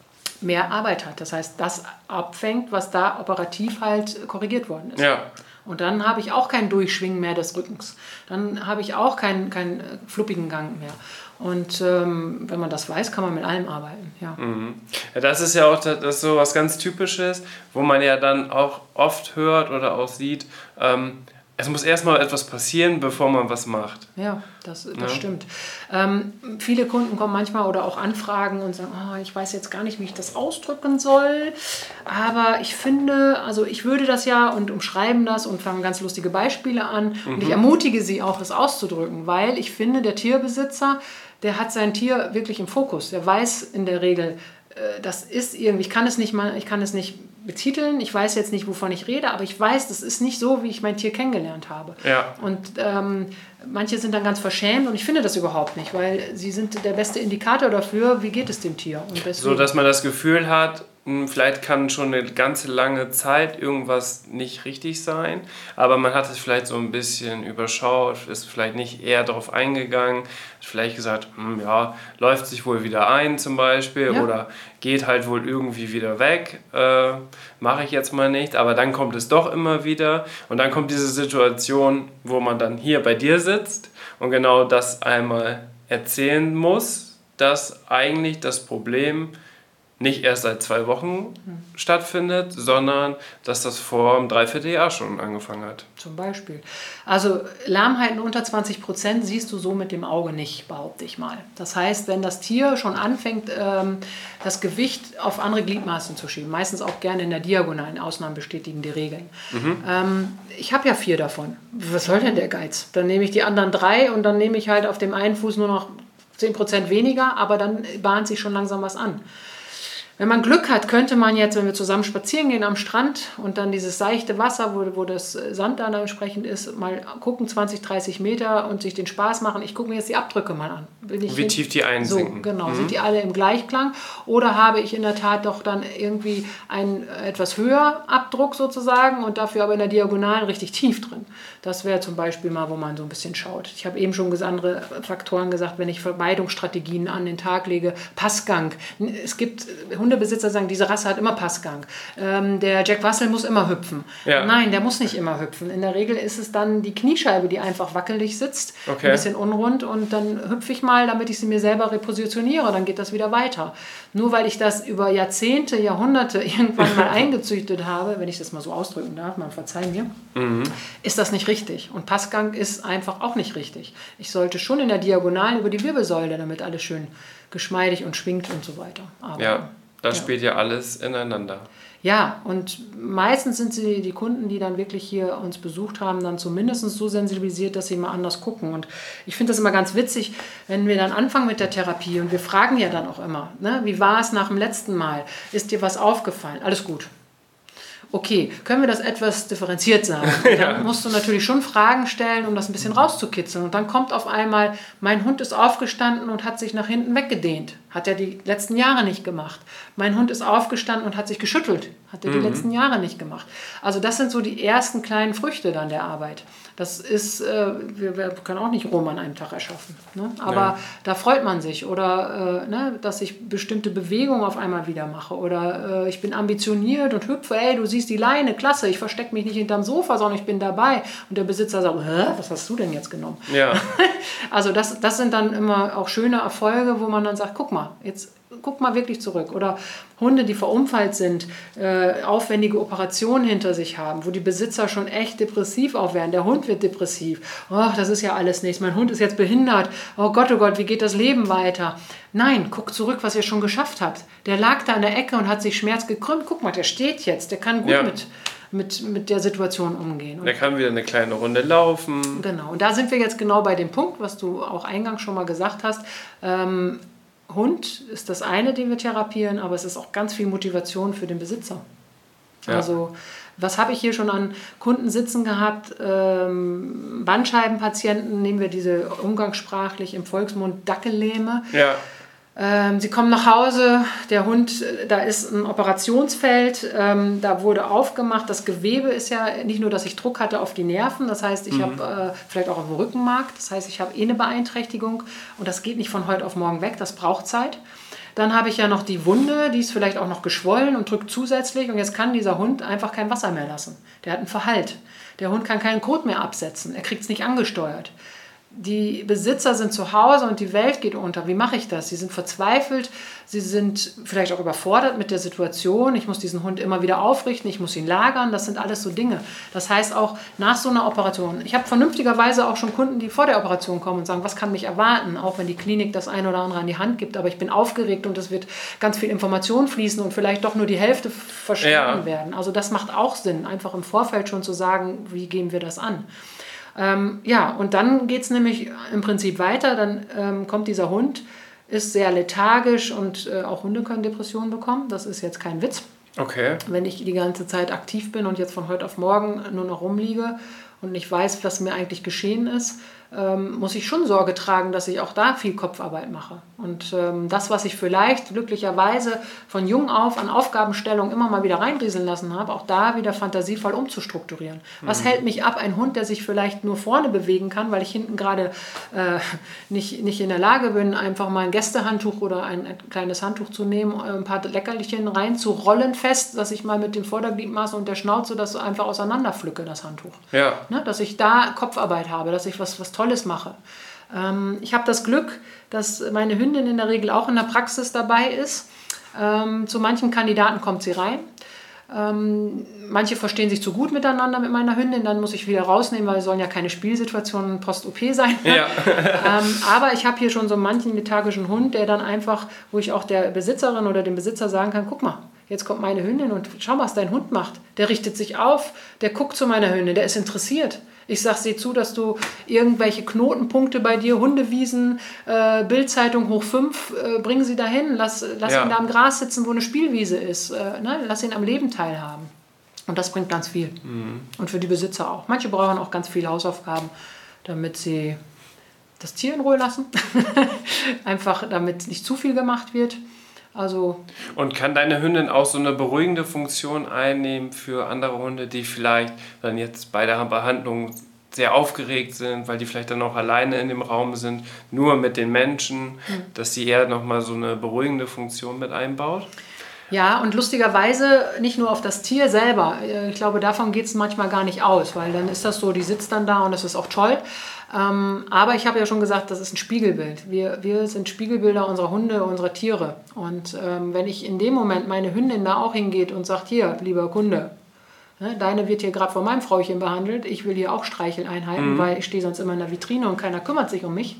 mehr Arbeit hat. Das heißt, das abfängt, was da operativ halt korrigiert worden ist. Ja. Und dann habe ich auch kein Durchschwingen mehr des Rückens. Dann habe ich auch keinen, keinen fluppigen Gang mehr. Und ähm, wenn man das weiß, kann man mit allem arbeiten. Ja. Mhm. Ja, das ist ja auch das, das ist so was ganz Typisches, wo man ja dann auch oft hört oder auch sieht, ähm, es muss erstmal etwas passieren, bevor man was macht. Ja, das, das Ja. stimmt. Ähm, viele Kunden kommen manchmal oder auch Anfragen und sagen, oh, ich weiß jetzt gar nicht, wie ich das ausdrücken soll, aber ich finde, also ich würde das ja und umschreiben das und fangen ganz lustige Beispiele an mhm. und ich ermutige sie auch, das auszudrücken, weil ich finde, der Tierbesitzer, der hat sein Tier wirklich im Fokus. Der weiß in der Regel, äh, das ist irgendwie, ich kann es nicht mal, ich kann es nicht betiteln, ich weiß jetzt nicht, wovon ich rede, aber ich weiß, das ist nicht so, wie ich mein Tier kennengelernt habe. Ja. Und ähm, manche sind dann ganz verschämt und ich finde das überhaupt nicht, weil sie sind der beste Indikator dafür, wie geht es dem Tier. Und deswegen, So, dass man das Gefühl hat, mh, vielleicht kann schon eine ganze lange Zeit irgendwas nicht richtig sein, aber man hat es vielleicht so ein bisschen überschaut, ist vielleicht nicht eher darauf eingegangen, hat vielleicht gesagt, hm, ja, läuft sich wohl wieder ein zum Beispiel Ja. oder geht halt wohl irgendwie wieder weg, äh, mache ich jetzt mal nicht, aber dann kommt es doch immer wieder und dann kommt diese Situation, wo man dann hier bei dir sitzt und genau das einmal erzählen muss, dass eigentlich das Problem nicht erst seit zwei Wochen Hm. stattfindet, sondern dass das vor einem Dreivierteljahr schon angefangen hat. zum Beispiel. Also Lahmheiten unter zwanzig Prozent siehst du so mit dem Auge nicht, behaupte ich mal. Das heißt, wenn das Tier schon anfängt, ähm, das Gewicht auf andere Gliedmaßen zu schieben, meistens auch gerne in der Diagonalen, Ausnahmen bestätigen die Regeln. Mhm. Ähm, ich habe ja vier davon. Was soll denn der Geiz? Dann nehme ich die anderen drei und dann nehme ich halt auf dem einen Fuß nur noch zehn Prozent weniger, aber dann bahnt sich schon langsam was an. Wenn man Glück hat, könnte man jetzt, wenn wir zusammen spazieren gehen am Strand und dann dieses seichte Wasser, wo, wo das Sand dann entsprechend ist, mal gucken, zwanzig, dreißig Meter und sich den Spaß machen. Ich gucke mir jetzt die Abdrücke mal an. Bin ich Wie hin- tief die einsinken. So, genau. Mhm. Sind die alle im Gleichklang? Oder habe ich in der Tat doch dann irgendwie einen etwas höher Abdruck sozusagen und dafür aber in der Diagonalen richtig tief drin? Das wäre zum Beispiel mal, wo man so ein bisschen schaut. Ich habe eben schon ges- andere Faktoren gesagt, wenn ich Vermeidungsstrategien an den Tag lege. Passgang. Es gibt Hundebesitzer, die sagen, diese Rasse hat immer Passgang. Ähm, der Jack Russell muss immer hüpfen. Ja. Nein, der muss nicht immer hüpfen. In der Regel ist es dann die Kniescheibe, die einfach wackelig sitzt, Okay. ein bisschen unrund und dann hüpfe ich mal, damit ich sie mir selber repositioniere, dann geht das wieder weiter. Nur weil ich das über Jahrzehnte, Jahrhunderte irgendwann mal eingezüchtet habe, wenn ich das mal so ausdrücken darf, man verzeiht mir, Mhm. ist das nicht richtig. Und Passgang ist einfach auch nicht richtig. Ich sollte schon in der Diagonalen über die Wirbelsäule, damit alles schön geschmeidig und schwingt und so weiter. Aber Ja, das Ja. spielt ja alles ineinander. ja, und meistens sind sie die Kunden, die dann wirklich hier uns besucht haben, dann zumindest so sensibilisiert, dass sie mal anders gucken. Und ich finde das immer ganz witzig, wenn wir dann anfangen mit der Therapie und wir fragen ja dann auch immer, ne, wie war es nach dem letzten Mal? Ist dir was aufgefallen? Alles gut. Okay, können wir das etwas differenziert sagen? Und dann musst du natürlich schon Fragen stellen, um das ein bisschen rauszukitzeln. Und dann kommt auf einmal, mein Hund ist aufgestanden und hat sich nach hinten weggedehnt. Hat er die letzten Jahre nicht gemacht. Mein Hund ist aufgestanden und hat sich geschüttelt. Hat er die letzten Jahre nicht gemacht. Also das sind so die ersten kleinen Früchte dann der Arbeit. Das ist, äh, wir, wir können auch nicht Rom an einem Tag erschaffen. Ne? Aber Nein. da freut man sich. Oder äh, ne, dass ich bestimmte Bewegungen auf einmal wieder mache. Oder äh, ich bin ambitioniert und hüpfe, ey, du siehst die Leine, klasse, ich verstecke mich nicht hinterm Sofa, sondern ich bin dabei. Und der Besitzer sagt, hä, was hast du denn jetzt genommen? Ja. Also das, das sind dann immer auch schöne Erfolge, wo man dann sagt, guck mal, jetzt guck mal wirklich zurück. Oder Hunde, die verunfallt sind, äh, aufwendige Operationen hinter sich haben, wo die Besitzer schon echt depressiv auch werden. Der Hund wird depressiv. Oh, das ist ja alles nichts. Mein Hund ist jetzt behindert. Oh Gott, oh Gott, wie geht das Leben weiter? Nein, guck zurück, was ihr schon geschafft habt. Der lag da in der Ecke und hat sich Schmerz gekrümmt. Guck mal, der steht jetzt. Der kann gut Ja. mit, mit, mit der Situation umgehen. Und Der kann wieder eine kleine Runde laufen. genau, und da sind wir jetzt genau bei dem Punkt, was du auch eingangs schon mal gesagt hast. Ähm, Hund ist das eine, den wir therapieren, aber es ist auch ganz viel Motivation für den Besitzer. Ja. Also was habe ich hier schon an Kunden sitzen gehabt? Ähm, Bandscheibenpatienten, nehmen wir diese umgangssprachlich im Volksmund Dackellähme. Ja. Ähm, sie kommen nach Hause, der Hund, da ist ein Operationsfeld, ähm, da wurde aufgemacht. Das Gewebe ist ja nicht nur, dass ich Druck hatte auf die Nerven, das heißt, ich mhm. habe äh, vielleicht auch auf dem Rückenmark, das heißt, ich habe eh eine Beeinträchtigung und das geht nicht von heute auf morgen weg, das braucht Zeit. Dann habe ich ja noch die Wunde, die ist vielleicht auch noch geschwollen und drückt zusätzlich und jetzt kann dieser Hund einfach kein Wasser mehr lassen. Der hat einen Verhalt. Der Hund kann keinen Kot mehr absetzen, er kriegt es nicht angesteuert. Die Besitzer sind zu Hause und die Welt geht unter. Wie mache ich das? Sie sind verzweifelt, sie sind vielleicht auch überfordert mit der Situation. Ich muss diesen Hund immer wieder aufrichten, ich muss ihn lagern. Das sind alles so Dinge. Das heißt auch nach so einer Operation. Ich habe vernünftigerweise auch schon Kunden, die vor der Operation kommen und sagen, was kann mich erwarten? Auch wenn die Klinik das eine oder andere an die Hand gibt. Aber ich bin aufgeregt und es wird ganz viel Information fließen und vielleicht doch nur die Hälfte verstanden ja. werden. Also das macht auch Sinn, einfach im Vorfeld schon zu sagen, wie gehen wir das an? Ähm, ja, und dann geht es nämlich im Prinzip weiter, dann ähm, kommt dieser Hund, ist sehr lethargisch und äh, auch Hunde können Depressionen bekommen, das ist jetzt kein Witz. Okay. Wenn ich die ganze Zeit aktiv bin und jetzt von heute auf morgen nur noch rumliege und nicht weiß, was mir eigentlich geschehen ist, ähm, muss ich schon Sorge tragen, dass ich auch da viel Kopfarbeit mache. Und ähm, das, was ich vielleicht glücklicherweise von jung auf an Aufgabenstellung immer mal wieder reinrieseln lassen habe, auch da wieder fantasievoll umzustrukturieren. Was mhm. hält mich ab? Ein Hund, der sich vielleicht nur vorne bewegen kann, weil ich hinten gerade äh, nicht, nicht in der Lage bin, einfach mal ein Gästehandtuch oder ein, ein kleines Handtuch zu nehmen, ein paar Leckerchen reinzurollen fest, dass ich mal mit dem Vordergliedmaß und der Schnauze das einfach auseinanderpflücke, das Handtuch. Ja. Ne, dass ich da Kopfarbeit habe, dass ich was, was Tolles mache. Ähm, ich habe das Glück, dass meine Hündin in der Regel auch in der Praxis dabei ist. Ähm, zu manchen Kandidaten kommt sie rein. Ähm, manche verstehen sich zu gut miteinander mit meiner Hündin, dann muss ich wieder rausnehmen, weil es sollen ja keine Spielsituationen post-O P sein. Ja. ähm, aber ich habe hier schon so manchen lethargischen Hund, der dann einfach, wo ich auch der Besitzerin oder dem Besitzer sagen kann, guck mal, jetzt kommt meine Hündin und schau mal, was dein Hund macht. Der richtet sich auf, der guckt zu meiner Hündin, der ist interessiert. Ich sage, sieh zu, dass du irgendwelche Knotenpunkte bei dir, Hundewiesen, äh, Bildzeitung hoch fünf, äh, bring sie dahin, lass, lass ja. ihn da am Gras sitzen, wo eine Spielwiese ist. Äh, ne? Lass ihn am Leben teilhaben. Und das bringt ganz viel. Mhm. Und für die Besitzer auch. Manche brauchen auch ganz viele Hausaufgaben, damit sie das Tier in Ruhe lassen. Einfach, damit nicht zu viel gemacht wird. Also und kann deine Hündin auch so eine beruhigende Funktion einnehmen für andere Hunde, die vielleicht dann jetzt bei der Behandlung sehr aufgeregt sind, weil die vielleicht dann auch alleine in dem Raum sind, nur mit den Menschen, mhm. dass sie eher nochmal so eine beruhigende Funktion mit einbaut? Ja, und lustigerweise nicht nur auf das Tier selber. Ich glaube, davon geht es manchmal gar nicht aus, weil dann ist das so, die sitzt dann da und das ist auch toll. Ähm, aber ich habe ja schon gesagt, das ist ein Spiegelbild. Wir, wir sind Spiegelbilder unserer Hunde, unserer Tiere. Und ähm, wenn ich in dem Moment meine Hündin da auch hingeht und sagt, hier, lieber Kunde, ne, deine wird hier gerade von meinem Frauchen behandelt, ich will hier auch Streicheleinheiten, mhm. weil ich stehe sonst immer in der Vitrine und keiner kümmert sich um mich.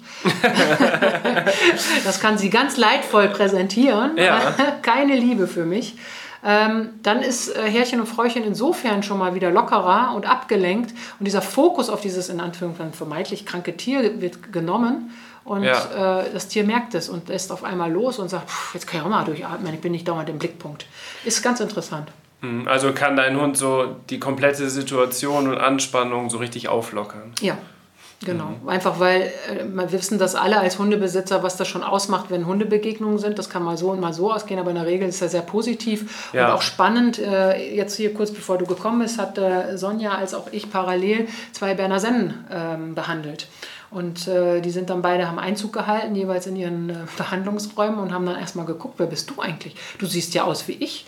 Das kann sie ganz leidvoll präsentieren. Ja. Keine Liebe für mich. Ähm, dann ist äh, Herrchen und Fräuchen insofern schon mal wieder lockerer und abgelenkt und dieser Fokus auf dieses in Anführungszeichen vermeintlich kranke Tier wird genommen und ja. äh, das Tier merkt es und lässt auf einmal los und sagt, jetzt kann ich auch mal durchatmen, ich bin nicht dauernd im Blickpunkt. Ist ganz interessant. Also kann dein Hund so die komplette Situation und Anspannung so richtig auflockern? Ja. Genau, mhm. einfach weil äh, wir wissen, dass alle als Hundebesitzer, was das schon ausmacht, wenn Hundebegegnungen sind. Das kann mal so und mal so ausgehen, aber in der Regel ist das sehr positiv ja. und auch spannend. Äh, jetzt hier kurz bevor du gekommen bist, hat äh, Sonja als auch ich parallel zwei Berner Sennen ähm, behandelt. Und äh, die sind dann beide, haben Einzug gehalten, jeweils in ihren äh, Behandlungsräumen und haben dann erstmal geguckt, wer bist du eigentlich? Du siehst ja aus wie ich.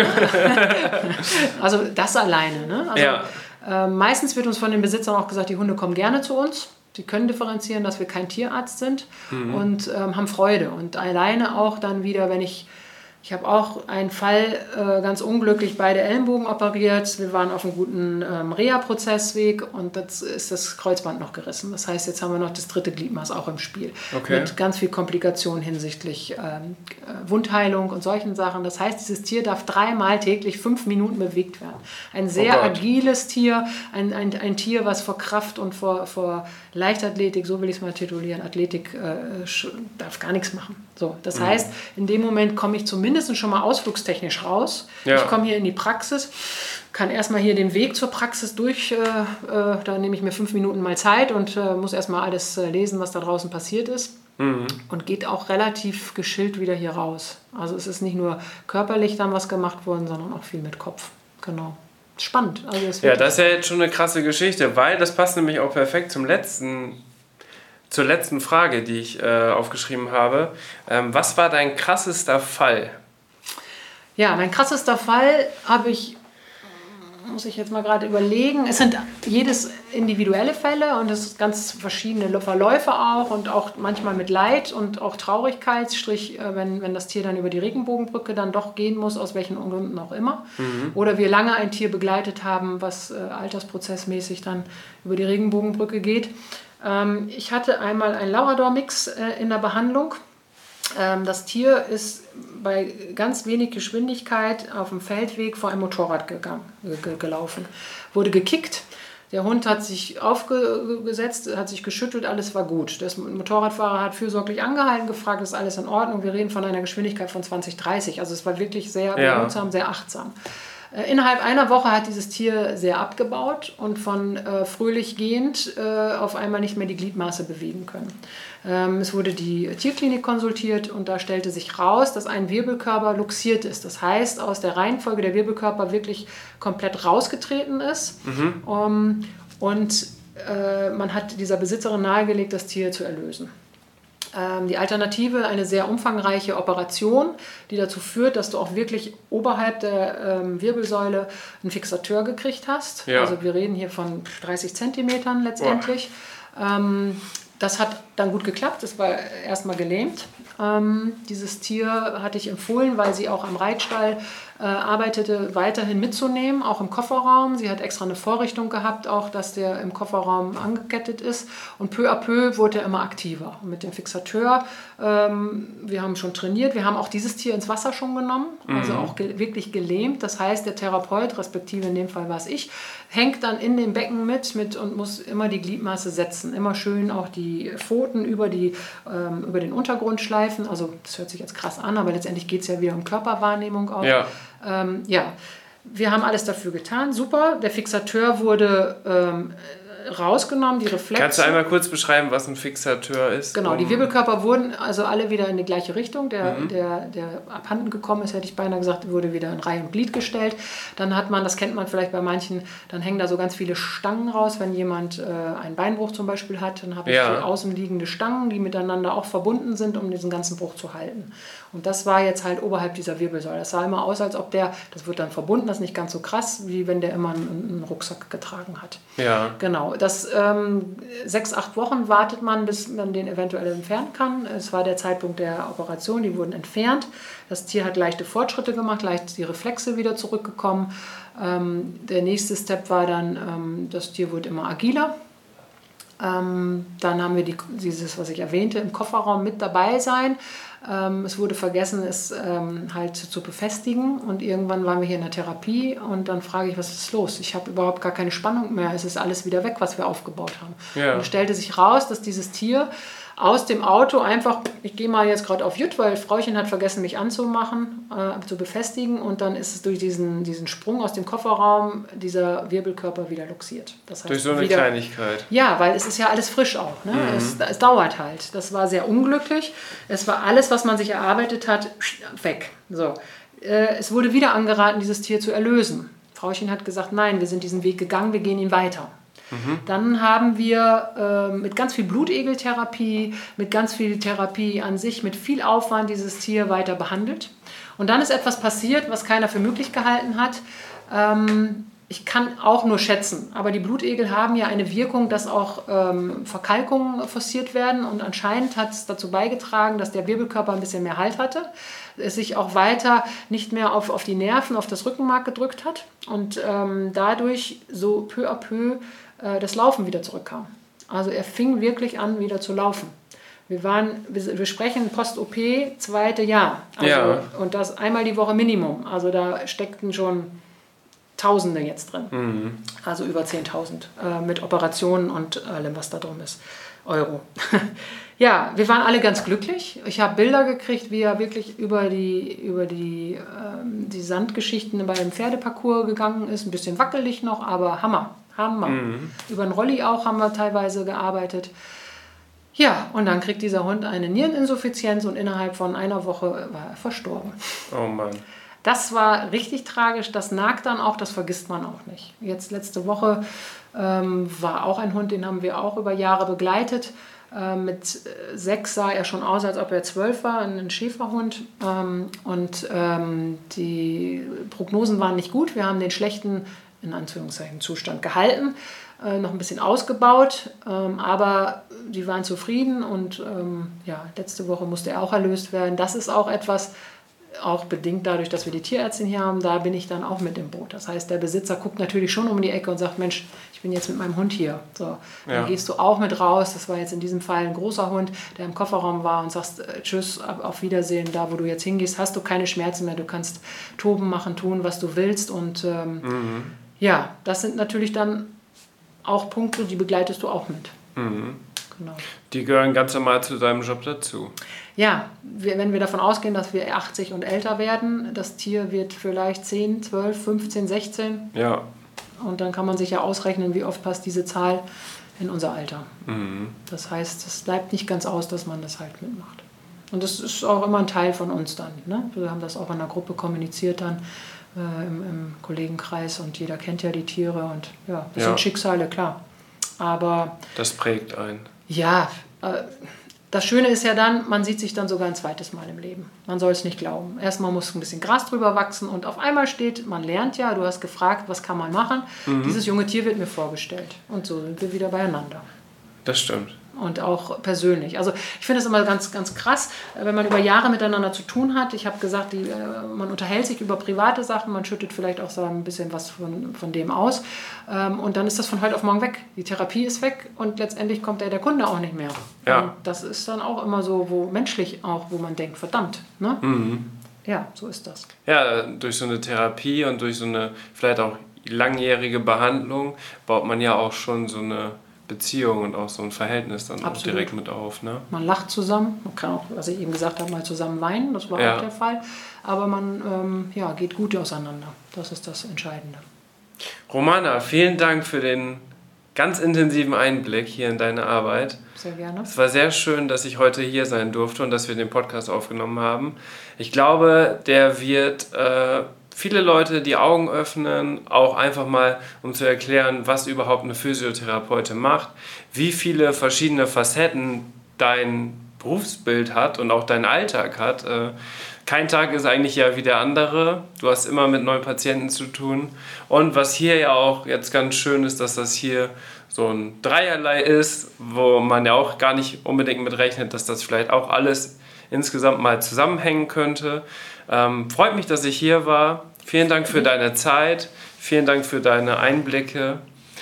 Also das alleine, ne? Also, ja. äh, meistens wird uns von den Besitzern auch gesagt, die Hunde kommen gerne zu uns. Sie können differenzieren, dass wir kein Tierarzt sind mhm. und ähm, haben Freude. Und alleine auch dann wieder, wenn ich... Ich habe auch einen Fall, äh, ganz unglücklich, beide Ellenbogen operiert. Wir waren auf einem guten ähm, Reha-Prozessweg und das ist das Kreuzband noch gerissen. Das heißt, jetzt haben wir noch das dritte Gliedmaß auch im Spiel. Okay. Mit ganz viel Komplikationen hinsichtlich ähm, Wundheilung und solchen Sachen. Das heißt, dieses Tier darf dreimal täglich fünf Minuten bewegt werden. Ein sehr oh agiles Tier, ein, ein, ein Tier, was vor Kraft und vor, vor Leichtathletik, so will ich es mal titulieren, Athletik, äh, darf gar nichts machen. So, das mhm. heißt, in dem Moment komme ich zumindest mindestens schon mal ausflugstechnisch raus. Ja. Ich komme hier in die Praxis, kann erstmal hier den Weg zur Praxis durch, äh, äh, da nehme ich mir fünf Minuten mal Zeit und äh, muss erstmal alles äh, lesen, was da draußen passiert ist. Mhm. Und geht auch relativ geschillt wieder hier raus. Also es ist nicht nur körperlich dann was gemacht worden, sondern auch viel mit Kopf. Genau. Spannend. Also es ja, das ist ja jetzt schon eine krasse Geschichte, weil das passt nämlich auch perfekt zum letzten, zur letzten Frage, die ich äh, aufgeschrieben habe. Ähm, was war dein krassester Fall? Ja, mein krassester Fall habe ich, muss ich jetzt mal gerade überlegen. Es sind jedes individuelle Fälle und es sind ganz verschiedene Verläufe auch und auch manchmal mit Leid und auch Traurigkeit, Strich, wenn, wenn das Tier dann über die Regenbogenbrücke dann doch gehen muss, aus welchen Gründen auch immer. Mhm. Oder wir lange ein Tier begleitet haben, was äh, altersprozessmäßig dann über die Regenbogenbrücke geht. Ähm, ich hatte einmal einen Labrador-Mix äh, in der Behandlung. Das Tier ist bei ganz wenig Geschwindigkeit auf dem Feldweg vor einem Motorrad gegangen, ge- gelaufen, wurde gekickt. Der Hund hat sich aufgesetzt, hat sich geschüttelt, alles war gut. Der Motorradfahrer hat fürsorglich angehalten, gefragt, ist alles in Ordnung? Wir reden von einer Geschwindigkeit von zwanzig, dreißig. Also es war wirklich sehr behutsam, ja. sehr achtsam. Innerhalb einer Woche hat dieses Tier sehr abgebaut und von äh, fröhlich gehend äh, auf einmal nicht mehr die Gliedmaße bewegen können. Ähm, es wurde die Tierklinik konsultiert und da stellte sich raus, dass ein Wirbelkörper luxiert ist. Das heißt, aus der Reihenfolge der Wirbelkörper wirklich komplett rausgetreten ist. Mhm. Um, und äh, man hat dieser Besitzerin nahegelegt, das Tier zu erlösen. Die Alternative, eine sehr umfangreiche Operation, die dazu führt, dass du auch wirklich oberhalb der ähm, Wirbelsäule einen Fixateur gekriegt hast. Ja. Also wir reden hier von dreißig Zentimetern letztendlich. Ähm, das hat dann gut geklappt, es war erstmal gelähmt. Ähm, dieses Tier hatte ich empfohlen, weil sie auch am Reitstall äh, arbeitete, weiterhin mitzunehmen, auch im Kofferraum. Sie hat extra eine Vorrichtung gehabt, auch dass der im Kofferraum angekettet ist. Und peu à peu wurde er immer aktiver. Und mit dem Fixateur, ähm, wir haben schon trainiert, wir haben auch dieses Tier ins Wasser schon genommen, mhm. also auch ge- wirklich gelähmt. Das heißt, der Therapeut, respektive in dem Fall war es ich, hängt dann in dem Becken mit, mit und muss immer die Gliedmaße setzen. Immer schön auch die Pfoten über, die, ähm, über den Untergrund schleifen. Also das hört sich jetzt krass an, aber letztendlich geht es ja wieder um Körperwahrnehmung auch. Ja. Ähm, ja, wir haben alles dafür getan. Super, der Fixateur wurde ähm, rausgenommen, die Reflexe. Kannst du einmal kurz beschreiben, was ein Fixateur ist? Genau, um die Wirbelkörper wurden also alle wieder in die gleiche Richtung. Der, mhm. der, der abhanden gekommen ist, hätte ich beinahe gesagt, wurde wieder in Reihe und Glied gestellt. Dann hat man, das kennt man vielleicht bei manchen, dann hängen da so ganz viele Stangen raus. Wenn jemand äh, einen Beinbruch zum Beispiel hat, dann habe ich ja. außenliegende Stangen, die miteinander auch verbunden sind, um diesen ganzen Bruch zu halten. Und das war jetzt halt oberhalb dieser Wirbelsäule. Das sah immer aus, als ob der, das wird dann verbunden, das ist nicht ganz so krass, wie wenn der immer einen, einen Rucksack getragen hat. Ja. Genau. Das ähm, sechs, acht Wochen wartet man, bis man den eventuell entfernen kann. Es war der Zeitpunkt der Operation, die wurden entfernt. Das Tier hat leichte Fortschritte gemacht, leicht die Reflexe wieder zurückgekommen. Ähm, der nächste Step war dann, ähm, das Tier wurde immer agiler. Ähm, dann haben wir die, dieses, was ich erwähnte, im Kofferraum mit dabei sein. Ähm, es wurde vergessen, es ähm, halt zu befestigen und irgendwann waren wir hier in der Therapie und dann frage ich, was ist los? Ich habe überhaupt gar keine Spannung mehr, es ist alles wieder weg, was wir aufgebaut haben. Ja. Und es stellte sich raus, dass dieses Tier aus dem Auto einfach, ich gehe mal jetzt gerade auf Jut, weil Frauchen hat vergessen, mich anzumachen, äh, zu befestigen und dann ist es durch diesen, diesen Sprung aus dem Kofferraum dieser Wirbelkörper wieder luxiert. Das heißt, durch so eine wieder, Kleinigkeit. Ja, weil es ist ja alles frisch auch. Ne? Mhm. Es, es dauert halt. Das war sehr unglücklich. Es war alles, was man sich erarbeitet hat, weg. So. Äh, es wurde wieder angeraten, dieses Tier zu erlösen. Frauchen hat gesagt, nein, wir sind diesen Weg gegangen, wir gehen ihn weiter. Mhm. Dann haben wir äh, mit ganz viel Blutegeltherapie, mit ganz viel Therapie an sich, mit viel Aufwand dieses Tier weiter behandelt. Und dann ist etwas passiert, was keiner für möglich gehalten hat. Ähm, ich kann auch nur schätzen, aber die Blutegel haben ja eine Wirkung, dass auch ähm, Verkalkungen forciert werden. Und anscheinend hat es dazu beigetragen, dass der Wirbelkörper ein bisschen mehr Halt hatte. Es sich auch weiter nicht mehr auf, auf die Nerven, auf das Rückenmark gedrückt hat. Und ähm, dadurch so peu à peu das Laufen wieder zurückkam. Also er fing wirklich an, wieder zu laufen. Wir waren, wir sprechen Post-O P, zweite Jahr. Also, ja. Und das einmal die Woche Minimum. Also da steckten schon Tausende jetzt drin. Mhm. Also über zehntausend äh, mit Operationen und allem, was da drum ist. Euro. Ja, wir waren alle ganz glücklich. Ich habe Bilder gekriegt, wie er wirklich über die, über die, ähm, die Sandgeschichten beim Pferdeparcours gegangen ist. Ein bisschen wackelig noch, aber Hammer, Hammer. Mhm. Über den Rolli auch haben wir teilweise gearbeitet. Ja, und dann kriegt dieser Hund eine Niereninsuffizienz und innerhalb von einer Woche war er verstorben. Oh Mann. Das war richtig tragisch, das nagt dann auch, das vergisst man auch nicht. Jetzt letzte Woche ähm, war auch ein Hund, den haben wir auch über Jahre begleitet. Äh, mit sechs sah er schon aus, als ob er zwölf war, ein Schäferhund. Ähm, und ähm, die Prognosen waren nicht gut. Wir haben den schlechten, in Anführungszeichen, Zustand gehalten, äh, noch ein bisschen ausgebaut, ähm, aber die waren zufrieden und ähm, ja, letzte Woche musste er auch erlöst werden. Das ist auch etwas, auch bedingt dadurch, dass wir die Tierärztin hier haben, da bin ich dann auch mit im Boot. Das heißt, der Besitzer guckt natürlich schon um die Ecke und sagt, Mensch, ich bin jetzt mit meinem Hund hier. So, dann ja. gehst du auch mit raus. Das war jetzt in diesem Fall ein großer Hund, der im Kofferraum war und sagst, äh, tschüss, auf Wiedersehen, da wo du jetzt hingehst, hast du keine Schmerzen mehr. Du kannst toben, machen, tun, was du willst. Und ähm, mhm. ja, das sind natürlich dann auch Punkte, die begleitest du auch mit. Mhm. Genau. Die gehören ganz normal zu deinem Job dazu. Ja, wir, wenn wir davon ausgehen, dass wir achtzig und älter werden, das Tier wird vielleicht zehn, zwölf, fünfzehn, sechzehn. Ja. Und dann kann man sich ja ausrechnen, wie oft passt diese Zahl in unser Alter. Mhm. Das heißt, es bleibt nicht ganz aus, dass man das halt mitmacht. Und das ist auch immer ein Teil von uns dann. Ne? Wir haben das auch in der Gruppe kommuniziert dann äh, im, im Kollegenkreis und jeder kennt ja die Tiere und ja, das ja. sind Schicksale, klar. Aber das prägt einen. Ja, äh, das Schöne ist ja dann, man sieht sich dann sogar ein zweites Mal im Leben. Man soll es nicht glauben. Erstmal muss ein bisschen Gras drüber wachsen und auf einmal steht, man lernt ja, du hast gefragt, was kann man machen. Mhm. Dieses junge Tier wird mir vorgestellt und so sind wir wieder beieinander. Das stimmt. Und auch persönlich. Also ich finde es immer ganz, ganz krass, wenn man über Jahre miteinander zu tun hat. Ich habe gesagt, die, man unterhält sich über private Sachen, man schüttet vielleicht auch so ein bisschen was von, von dem aus. Und dann ist das von heute auf morgen weg. Die Therapie ist weg und letztendlich kommt der, der Kunde auch nicht mehr. Ja. Und das ist dann auch immer so, wo menschlich auch, wo man denkt, verdammt. Ne? Mhm. Ja, so ist das. Ja, durch so eine Therapie und durch so eine vielleicht auch langjährige Behandlung baut man ja auch schon so eine Beziehung und auch so ein Verhältnis dann auch direkt mit auf. Ne? Man lacht zusammen, man kann auch, was ich eben gesagt habe, mal zusammen weinen, das war ja. auch der Fall. Aber man ähm, ja, geht gut auseinander, das ist das Entscheidende. Romana, vielen Dank für den ganz intensiven Einblick hier in deine Arbeit. Sehr gerne. Es war sehr schön, dass ich heute hier sein durfte und dass wir den Podcast aufgenommen haben. Ich glaube, der wird äh, viele Leute die Augen öffnen, auch einfach mal, um zu erklären, was überhaupt eine Physiotherapeutin macht, wie viele verschiedene Facetten dein Berufsbild hat und auch dein Alltag hat. Kein Tag ist eigentlich ja wie der andere. Du hast immer mit neuen Patienten zu tun. Und was hier ja auch jetzt ganz schön ist, dass das hier so ein Dreierlei ist, wo man ja auch gar nicht unbedingt mit rechnet, dass das vielleicht auch alles insgesamt mal zusammenhängen könnte. Ähm, freut mich, dass ich hier war. Vielen Dank für deine Zeit. Vielen Dank für deine Einblicke.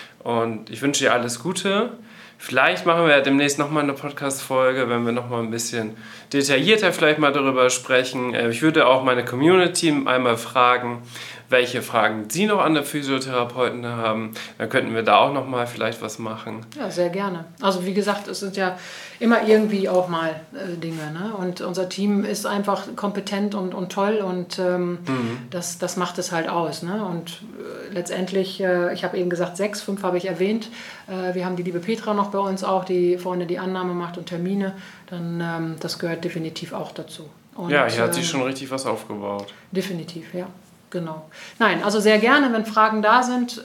Und ich wünsche dir alles Gute. Vielleicht machen wir ja demnächst nochmal eine Podcast-Folge, wenn wir nochmal ein bisschen detaillierter vielleicht mal darüber sprechen. Ich würde auch meine Community einmal fragen, welche Fragen Sie noch an der Physiotherapeuten haben. Dann könnten wir da auch nochmal vielleicht was machen. Ja, sehr gerne. Also wie gesagt, es sind ja immer irgendwie auch mal äh, Dinge. Ne? Und unser Team ist einfach kompetent und, und toll und ähm, mhm. das, das macht es halt aus. Ne? Und äh, letztendlich, äh, ich habe eben gesagt, sechs, fünf habe ich erwähnt. Äh, wir haben die liebe Petra noch bei uns auch, die vorne die Annahme macht und Termine. Dann ähm, das gehört definitiv auch dazu. Und, ja, hier hat sich schon richtig was aufgebaut. Definitiv, ja. Genau. Nein, also sehr gerne, wenn Fragen da sind.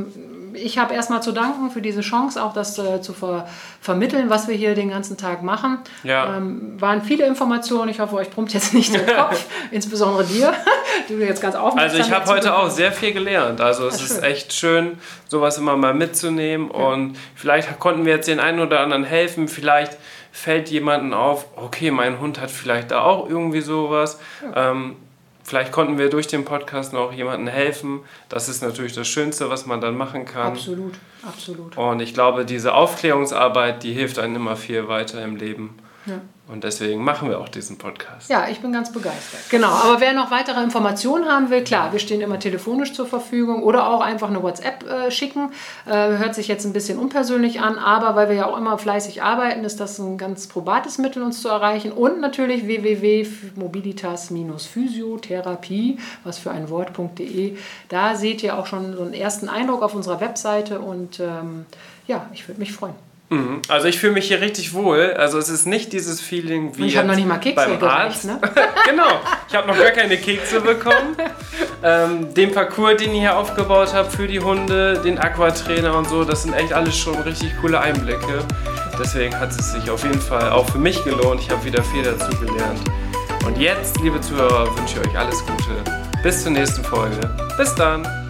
Ich habe erstmal zu danken für diese Chance, auch das zu ver- vermitteln, was wir hier den ganzen Tag machen. Ja. Ähm, waren viele Informationen. Ich hoffe, euch brummt jetzt nicht der Kopf, insbesondere dir, die du jetzt ganz aufmerksam. Also ich habe heute auch sehr viel gelernt. Also es ist echt schön, sowas immer mal mitzunehmen. Ja. Und vielleicht konnten wir jetzt den einen oder anderen helfen. Vielleicht fällt jemandem auf, okay, mein Hund hat vielleicht da auch irgendwie sowas. Ja. Ähm, Vielleicht konnten wir durch den Podcast noch jemandem helfen. Das ist natürlich das Schönste, was man dann machen kann. Absolut, absolut. Und ich glaube, diese Aufklärungsarbeit, die hilft einem immer viel weiter im Leben. Ja. Und deswegen machen wir auch diesen Podcast. Ja, ich bin ganz begeistert. Genau, aber wer noch weitere Informationen haben will, klar, wir stehen immer telefonisch zur Verfügung oder auch einfach eine WhatsApp äh, schicken. Äh, hört sich jetzt ein bisschen unpersönlich an, aber weil wir ja auch immer fleißig arbeiten, ist das ein ganz probates Mittel, uns zu erreichen. Und natürlich w w w punkt mobilitas physiotherapie, was für ein Wort.de. Da seht ihr auch schon so einen ersten Eindruck auf unserer Webseite und ähm, ja, ich würde mich freuen. Also ich fühle mich hier richtig wohl. Also es ist nicht dieses Feeling wie ich habe noch nicht mal Kekse beim Arzt. Ne? Genau, ich habe noch gar keine Kekse bekommen. ähm, den Parcours, den ihr hier aufgebaut habt für die Hunde, den Aquatrainer und so, das sind echt alles schon richtig coole Einblicke. Deswegen hat es sich auf jeden Fall auch für mich gelohnt. Ich habe wieder viel dazu gelernt. Und jetzt, liebe Zuhörer, wünsche ich euch alles Gute. Bis zur nächsten Folge. Bis dann.